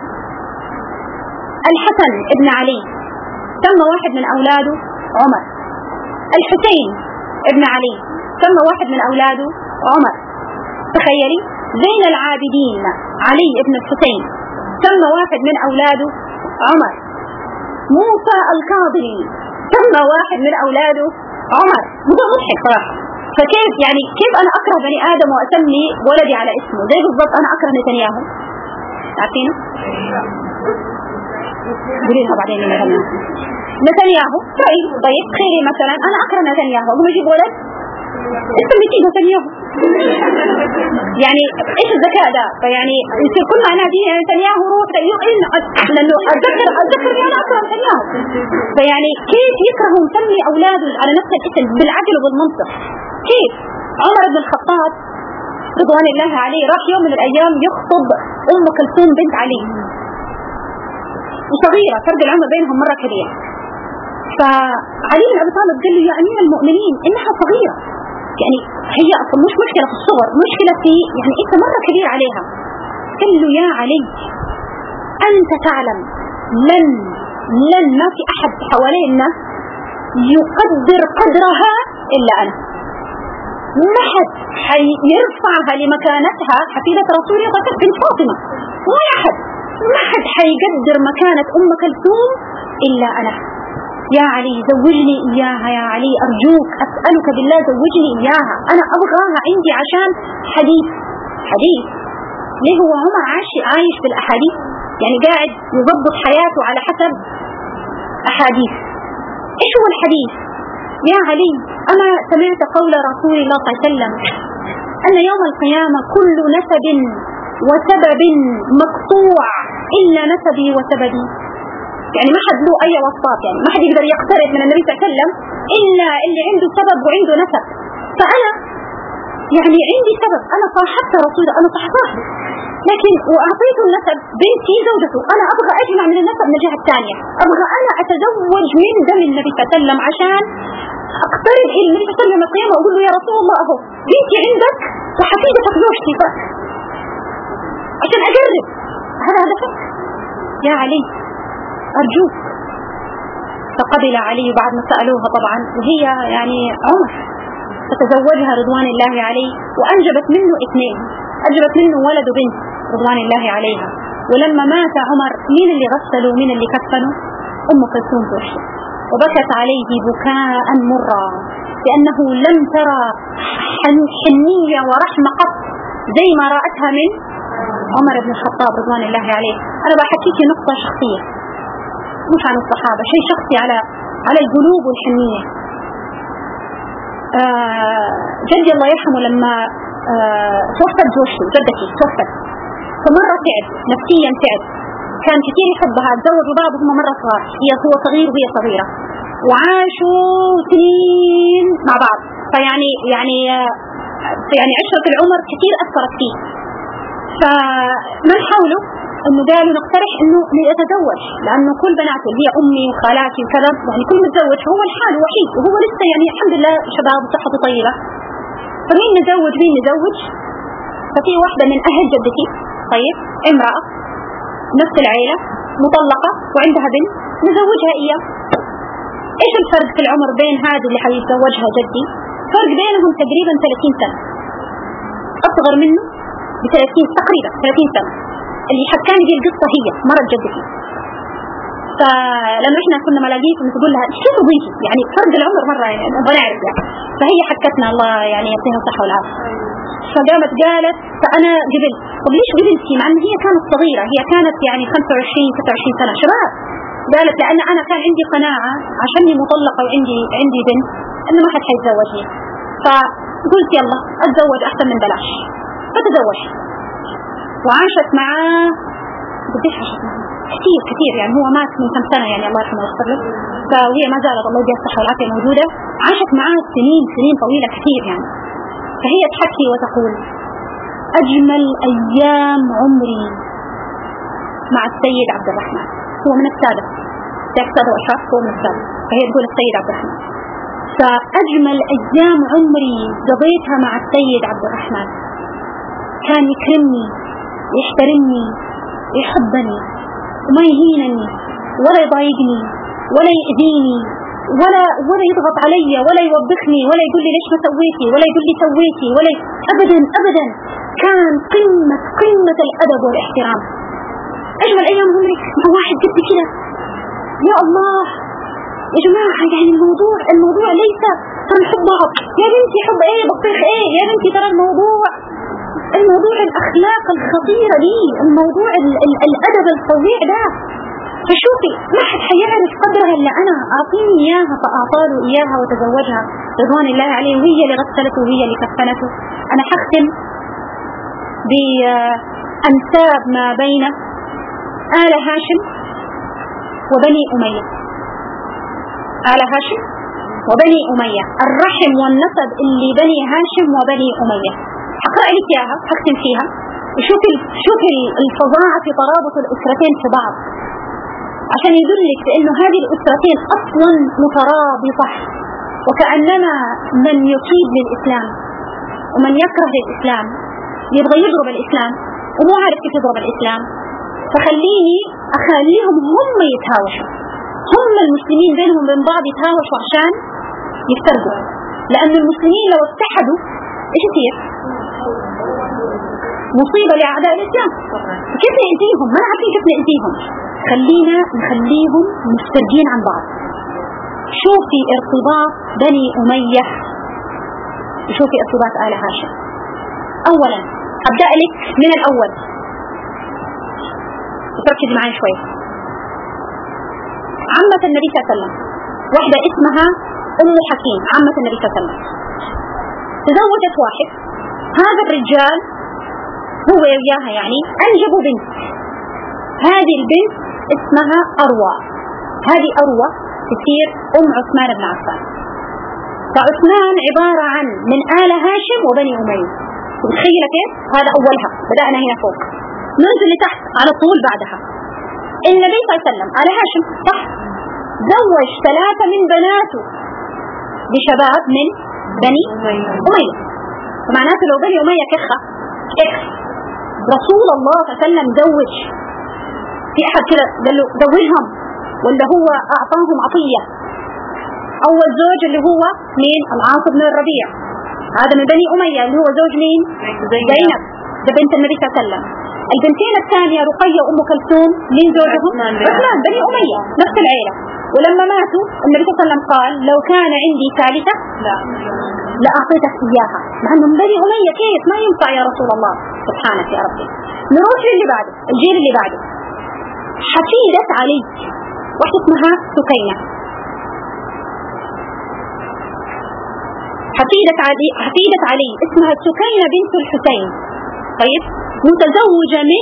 الحسن ابن علي سمى واحد من أولاده عمر. الحسين ابن علي سمى واحد من أولاده عمر. تخيلي، زين العابدين علي ابن الحسين سمى واحد من أولاده عمر. موسى الكاظمي سمى واحد من أولاده عمر. مضحك صراحة. فكيف يعني كيف أنا أكره بني آدم وأسمي ولدي على اسمه؟ زي بالضبط أنا أكره نتنياهو، عارفينه؟ قولينها بعدين نتنياهو. نتنياهو طيب طيب خيري مثلا أنا أكره نتنياهو، أقوم أجيب ولد اسميتي نتنياهو. يعني إيش الذكاء ده؟ فيعني يصير كل ما أناديه نتنياهو روح لأنه أتذكر أتذكر أنا أكره نتنياهو. فيعني كيف يكرهوا يسمي أولاده على نفس الاسم بالعقل وبالمنطق؟ كيف؟ عمر بن الخطاب رضوان الله عليه راح يوم من الأيام يخطب أم كلثوم بنت علي، وصغيرة، فرق العمر بينهم مرة كبير. فعلي بن أبي طالب قال له يا أمير المؤمنين إنها صغيرة، يعني هي أصلا مش مشكلة في الصغر، مشكلة في يعني أنت مرة كبير عليها. قال له يا علي أنت تعلم لن لن ما في أحد حوالينا يقدر قدرها إلا أنا، ما حد حيرفعها لمكانتها حفيدة رسول الله بنت فاطمة، ولا أحد ما حد حيقدر مكانة أم كلثوم إلا أنا. يا علي زوجني إياها، يا علي أرجوك أسألك بالله زوجني إياها، أنا أبغاها عندي عشان حديث حديث ليه هو عمر عايش عايش بالأحاديث، يعني قاعد يضبط حياته على حسب أحاديث. إيش هو الحديث؟ يا علي أنا سمعت قول رسول الله صلى الله عليه وسلم أن يوم القيامة كل نسب وسبب مقطوع إلا نسبي وسببي، يعني ما حد له أي وسطات، يعني ما حد يقدر يقترب من النبي صلى الله عليه وسلم إلا اللي عنده سبب وعنده نسب. فأنا يعني عندي سبب، أنا صاحبت رسول الله، أنا صاحبته، لكن وأعطيته النسب بنتي زوجته، أنا أبغى أجمع من النسب من الجهة الثانية، أبغى أنا أتزوج من دم النبي صلى الله عليه وسلم عشان أقترب إلى النبي صلى الله عليه وسلم القيامة وأقول له يا رسول الله أهو بنتي عندك وحفيدتك زوجتي، عشان أجرب هذا هدفك يا علي أرجوك. فقبل علي بعد ما سألوها طبعا، وهي يعني عمر، فتزوجها رضوان الله عليه وأنجبت منه اثنين، أنجبت منه ولد وبنت رضوان الله عليها. ولما مات عمر مين اللي غسلوا مين اللي كفنوا؟ أم كلثوم توفت، وبكت عليه بكاء مرا لأنه لم ترى حنية ورحمة قط زي ما رأتها من عمر بن الخطاب رضوان الله عليه. أنا بحكيك نقطة شخصية مش عن الصحابة، شيء شخصي على على القلوب والحنية. آه جدي الله يرحمه لما آه توفت زوجته جدتي توفت، فمرة تعب نفسيا، تعب، كان كثير يحبها، تزوجوا بعض وهم مرة صغار، هي هو صغير وهي صغيرة، وعاشوا سنين مع بعض، فيعني يعني يعني عشرة العمر كثير أثرت فيه. فما حاولوا انه قالوا نقترح انه نتزوج، لانه كل بناته اللي هي امي وخالاتي وكذا يعني كل متزوج، هو الحال وحيد وهو لسه يعني الحمد لله شباب وصحته طيبه، فمين نزوج مين نزوج؟ ففي واحده من اهل جدتي، طيب امراه نفس العيله مطلقه وعندها بنت، نزوجها اياه. ايش الفرق في العمر بين هذه اللي حيتزوجها جدي؟ فرق بينهم تقريبا ثلاثين سنه، اصغر منه ب ثلاثين تقريبا ثلاثين سنه. اللي حكاني دي القصة هي مرة جدتي، فلما احنا كنا ملاقيت نقول لها شو تبغيتي يعني فرق العمر مرة يعني نبغى نعرف يعني، فهي حكتنا الله يعني يعطيها الصحة والعافية. فقامت قالت فأنا قبلت. طب ليش قبلتي؟ مع أن هي كانت صغيرة، هي كانت يعني خمسة وعشرين ستة وعشرين سنة شباب. قالت لأن أنا كان عندي قناعة عشاني مطلقة وعندي عندي بنت إنه ما حد حيتزوجني، فقلت يلا أتزوج أحسن من بلاش، فتزوج وعاشت معاه قديش عاشت معاه؟ كثير كثير يعني، هو مات من كم سنة يعني الله يرحمه ويغفر له، فهي ما زالت الله يديها الصحة والعافية موجودة، عاشت معاه سنين سنين طويلة كثير يعني. فهي تحكي وتقول أجمل أيام عمري مع السيد عبد الرحمن، هو من السادة السادة وأشراف، هو من السادة، فهي تقول السيد عبد الرحمن، فأجمل أيام عمري قضيتها مع السيد عبد الرحمن، كان يكرمني يحترمني يحبني وما يهينني ولا يضايقني ولا يأذيني ولا ولا يضغط علي ولا يوبخني ولا يقول لي ليش ما سويتي ولا يقول لي سويتي ولا ي... أبدا أبدا، كان قمة قمة الأدب والاحترام. أجمل أيام عمري مع واحد قد كده، يا الله يا جماعة، يعني الموضوع الموضوع ليس هنحب بعض يا بنتي حب ايه بطيخ ايه يا بنتي، ترى الموضوع الموضوع الأخلاق الخطيرة دي، الموضوع ال ال الأدب الفظيع ده. فشوفي ما حد حيعرف قدرها إلا أنا، أعطيني إياها فأعطاله إياها وتزوجها رضوان الله عليه، وهي اللي غسلته وهي اللي كفنته. أنا حختم بأنساب ما بين آل هاشم وبني أمية، آل هاشم وبني أمية، الرحم والنسب اللي بني هاشم وبني أمية أقرأ لك إياها هختم فيها. شوف شوف الفظاعة في ترابط الأسرتين في بعض، عشان يدلك بأنه هذه الأسرتين أصلا مترابطة، وكأنما من يكيد للإسلام ومن يكره للإسلام يبغى يضرب الإسلام ومو عارف كيف يضرب الإسلام، فخليني أخليهم هم يتهاوشوا، هم المسلمين بينهم وبين بعض يتهاوشوا عشان يفترقوا، لأن المسلمين لو اتحدوا إيش يصير؟ مصيبة لأعداء الإسلام. كيف نأذيهم؟ ما عارفين كيف نأذيهم. خلينا نخليهم مفترقين عن بعض. شوفي ارتباط بني أمية وشوفي ارتباط آل هاشم. أولا أبدأ لك من الأول، تركز معي شوي. عمة النبي صلى الله عليه وسلم واحدة اسمها أم حكيم، عمة النبي صلى الله عليه وسلم، تزوجت واحد، هذا الرجال هو وياها يعني أنجبوا بنت، هذه البنت اسمها أروى، هذه أروى تصير أم عثمان بن عفان. فعثمان عبارة عن من آل هاشم وبني أمية. تخيل كيف؟ هذا أولها، بدأنا هنا فوق، ننزل لتحت على طول. بعدها النبي صلى الله عليه وسلم آل هاشم صح، زوج ثلاثة من بناته بشباب من بني أمية، ومعناته لو بني أمية كخة إكس رسول الله صلى الله عليه وسلم زوج في أحد كده قال له زوجهم، ولا هو أعطاهم عطية. أول زوج اللي هو مين؟ العاص بن الربيع، هذا من بني أمية اللي هو زوج مين؟ زينب، ده بنت النبي صلى الله عليه وسلم. البنتين الثانية رقية وأم كلثوم مين زوجهم؟ عثمان بني أمية، نفس العيلة. ولما ماتوا النبي صلى الله عليه وسلم قال لو كان عندي ثالثة لا لأعطيتك إياها، مع أنهم بني أمية، كيف ما ينفع يا رسول الله؟ سبحانك يا ربي. نروح للي بعده، الجيل اللي بعده، حفيدة علي، واحدة اسمها سكينة، حفيدة علي حفيدة علي اسمها سكينة بنت الحسين. طيب، متزوجة من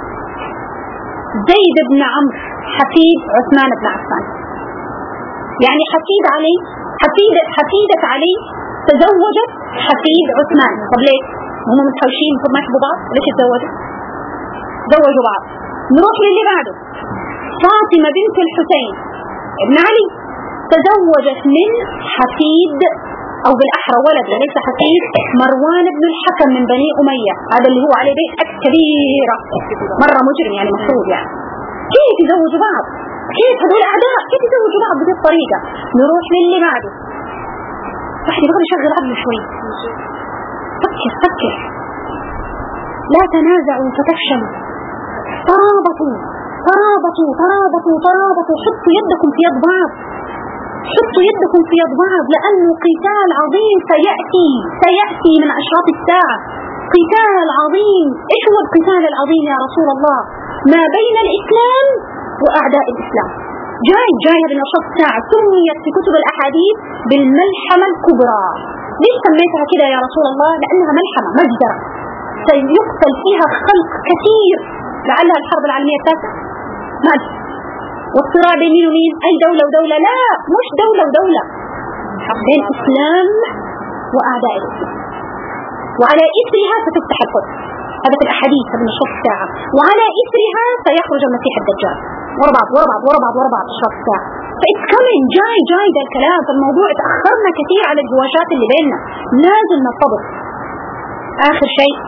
زيد بن عمرو حفيد عثمان بن عفان، يعني حفيد علي حفيدة حفيدة علي تزوجت حفيد عثمان. طب ليه؟ هم متحوشين المفروض ما يحبوا بعض؟ ليش يتزوجوا؟ زوجوا بعض. نروح للي بعده، فاطمة بنت الحسين ابن علي تزوجت من حفيد أو بالأحرى ولد وليس حفيد مروان بن الحكم من بني أمية، هذا اللي هو عليه بيت كبيرة مرة مجرم يعني مفروض يعني. كيف يزوجوا بعض؟ كيف هذول أعداء؟ كيف يزوجوا بعض بهذه الطريقة؟ نروح للي بعده، واحد يبغى يشغل عقله شوي، فكر فكر. لا تنازعوا فتفشلوا، ترابطوا ترابطوا ترابطوا ترابطوا، حطوا يدكم في يد بعض، حطوا يدكم في يد بعض، لأنه قتال عظيم سيأتي سيأتي من أشراط الساعة، قتال عظيم. إيش هو القتال العظيم يا رسول الله؟ ما بين الإسلام وأعداء الإسلام، جاي جاي من أشراط الساعة، سميت في كتب الأحاديث بالملحمة الكبرى. ليش سميتها كده يا رسول الله؟ لأنها ملحمة مجزرة سيقتل فيها خلق كثير، لعلها الحرب العالمية الثالثة ما أدري، والصراع بين مين ومين؟ أي دولة ودولة؟ لا، مش دولة ودولة، بين الإسلام وأعداء الإسلام. وعلى إثرها ستفتح القدس، هذا في الأحاديث من أشراط الساعة، وعلى إثرها سيخرج المسيح الدجال، ورا بعض ورا بعض ورا بعض ورا بعض أشراط الساعة. فإتس كمين، جاي جاي ده الكلام. فالموضوع تأخرنا كثير على الجواشات اللي بيننا، لازم نرتبط. آخر شيء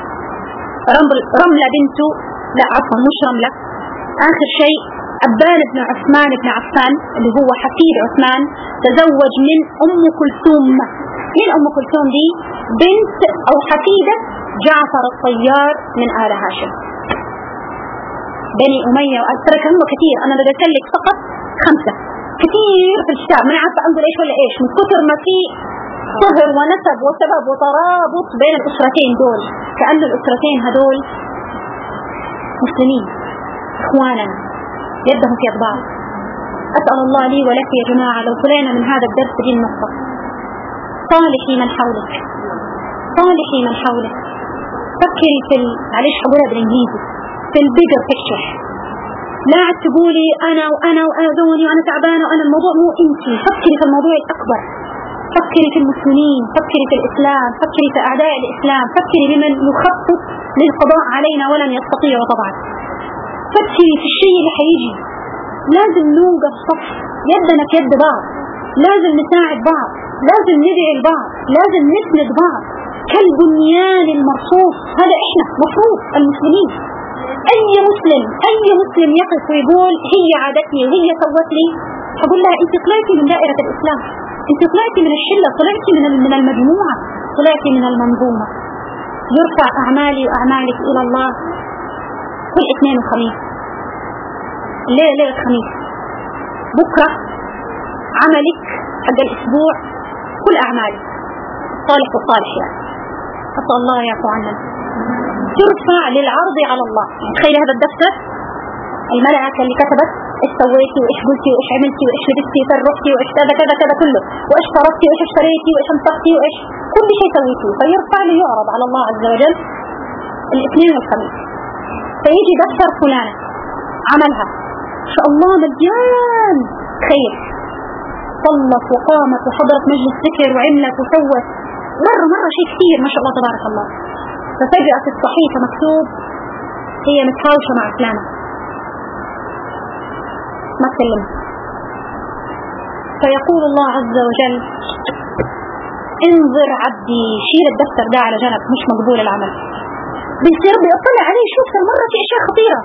رملة بنته، لا عفوا مش رملة، آخر شيء أبان بن عثمان بن عفان اللي هو حفيد عثمان تزوج من أم كلثوم. من أم كلثوم دي؟ بنت أو حفيدة جعفر الطيار من آل هاشم. بني أمية وأترك هم كثير، أنا بدأت لك فقط خمسة، كثير في الكتاب ما عارفة أنظر إيش ولا إيش، من كثر ما في صهر ونسب وسبب وترابط بين الأسرتين دول، كأن الأسرتين هدول مسلمين إخوانا يدهم في بعض. أسأل الله لي ولك يا جماعة لو طلعنا من هذا الدرس دي النقطة، صالحي من حولك، صالحي من حولك، فكري في ال... معلش حقولها بالإنجليزي، في البيجر بيكتشر. لا تقولي أنا وأنا وأذوني وأنا تعبانة وأنا، الموضوع مو أنتي، فكري في الموضوع الأكبر، فكري في المسلمين، فكري في الإسلام، فكري في أعداء الإسلام، فكري بمن يخطط للقضاء علينا ولن يستطيعوا طبعا. فكري في الشيء اللي حيجي. لازم نوقف صف يدنا في يد بعض، لازم نساعد بعض، لازم ندعي البعض، لازم نسند بعض كالبنيان المرصوص. هذا احنا مفروض المسلمين. اي مسلم اي مسلم يقف ويقول هي عادتني وهي سوت لي، هقول لها انت طلعتي من دائرة الاسلام، انت طلعتي من الشلة، طلعتي من من المجموعة، طلعتي من المنظومة. يرفع اعمالي واعمالك الى الله كل اثنين وخميس. ليه ليه الخميس؟ بكرة عملك حق الاسبوع كل اعمالك صالح وصالح، يعني أسأل الله يعفو عنا. ترفع للعرض على الله. تخيل هذا الدفتر، الملائكة اللي كتبت ايش سويتي وايش قلتي وايش عملتي وايش لبستي وفين رحتي وايش كذا كذا كذا كله، وايش صرفتي وايش اشتريتي وايش انفقتي وايش كل شيء سويتيه، فيرفع ليعرض على الله عز وجل الاثنين والخميس. فيجي دفتر فلانة عملها ان شاء الله مليان خير، صلت وقامت وحضرت مجلس ذكر وعملت وسوت مرة مرة شيء كثير ما شاء الله تبارك الله. ففجأة في الصحيفة مكتوب هي متهاوشة مع فلانة ما تكلم. فيقول الله عز وجل انظر عبدي، شيل الدفتر ده على جنب، مش مقبول العمل. بيصير بيطلع عليه شوف المرة في اشياء خطيرة.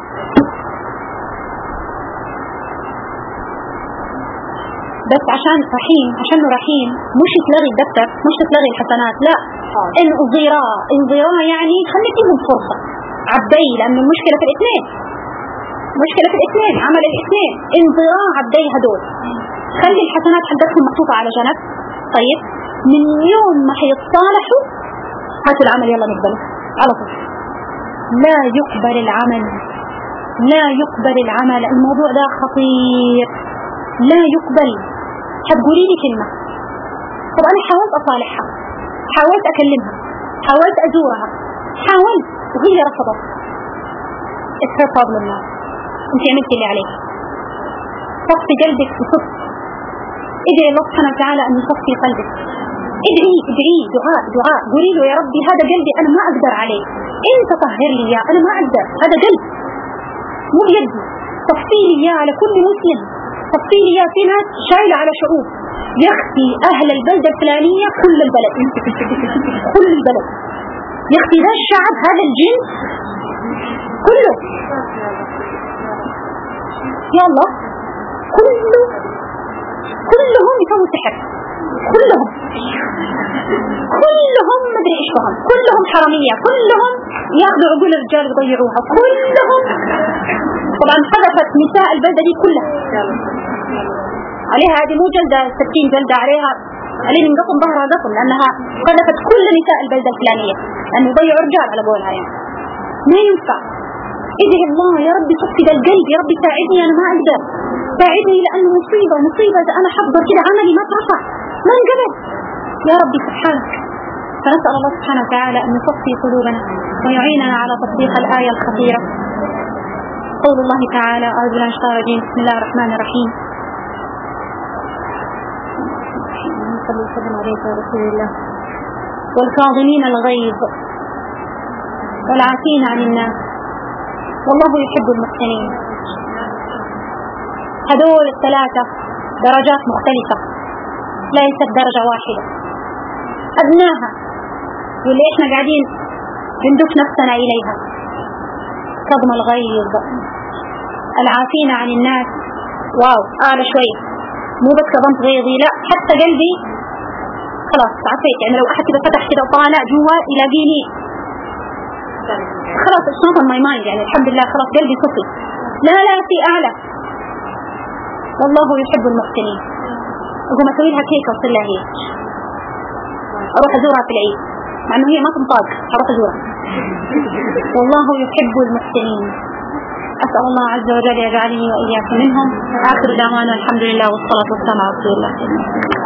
بس عشان رحيم، عشانه رحيم مش تلغي الدفتر، مش تلغي الحسنات، لا انظرا. انظرا يعني خليكيهم فرصة عبدي، لأن المشكلة في الاثنين، مشكلة في الاثنين، عمل الاثنين. انظرا عبدي هدول، خلي الحسنات حقتهم محطوطة على جنب. طيب من يوم ما حيتصالحوا هاتوا العمل يلا نقبله على طول. لا يقبل العمل، لا يقبل العمل. الموضوع ده خطير، لا يقبل. هتقولي لي كلمة، طب أنا حاولت أصالحها، حاولت أكلمها، حاولت أزورها، حاولت وهي رفضت. It's her problem now. أنت عملت اللي عليك. صفي قلبك بصدق، ادعي الله سبحانه وتعالى أن يصفي قلبك. ادعي ادعي دعاء دعاء، قولي له يا ربي هذا قلبي أنا ما أقدر عليه، أنت طهر لي إياه، أنا ما أقدر، هذا قلب مو بيدي، صفي لي إياه على كل مسلم. صفي لي يا في ناس شايلة على شعوب، يخفي أهل البلدة الفلانية كل البلد كل البلد، يخفي ذا الشعب هذا الجنس كله، يا الله كله كلهم يسووا سحر، كلهم كلهم مدري ايش فهم، كلهم حرامية، كلهم ياخذوا عقول الرجال يضيعوها، كلهم. طبعا حذفت نساء البلدة دي كلها عليها، هذه مو جلدة ستين جلدة عليها، عليها انقطم ظهرها قطم، لأنها حذفت كل نساء البلدة الفلانية لأنه يضيعوا رجال على قولها. يعني ما ينفع. ادعي الله يا ربي صفي ذا القلب، يا ربي ساعدني أنا ما أقدر، ساعدني لأنه مصيبة مصيبة إذا أنا حضر كده عملي ما ترفع ما انقبل يا ربي سبحانك. فنسأل الله سبحانه وتعالى أن يصفي قلوبنا ويعيننا على تطبيق الآية الخطيرة. قول الله تعالى أعوذ بالله من الشيطان الرجيم بسم الله الرحمن الرحيم صلى الله وسلم عليه رسول الله والكاظمين الغيظ والعافين عن الناس والله يحب المحسنين. هذول الثلاثة درجات مختلفة، ليست درجة واحدة. أدناها واللي إحنا قاعدين بندف نفسنا إليها كظم الغيظ، العافين عن الناس، واو أعلى شوية، مو بس كظمت غيظي، لا حتى قلبي خلاص عفيت. يعني لو أحد كده فتح كده وطالع جوا يلاقيني خلاص it's not on my mind، يعني الحمد لله خلاص قلبي صفي. لا لا في أعلى، والله يحب المحسنين. أقوم أسوي لها كيكة وصل لها هي، أروح أزورها في العيد مع أنه هي ما تنطاق، أروح أزورها. والله يحب المحسنين. أسأل الله عز وجل يجعلني وإياكم منهم. آخر دعوانا الحمد لله والصلاة والسلام على رسول الله.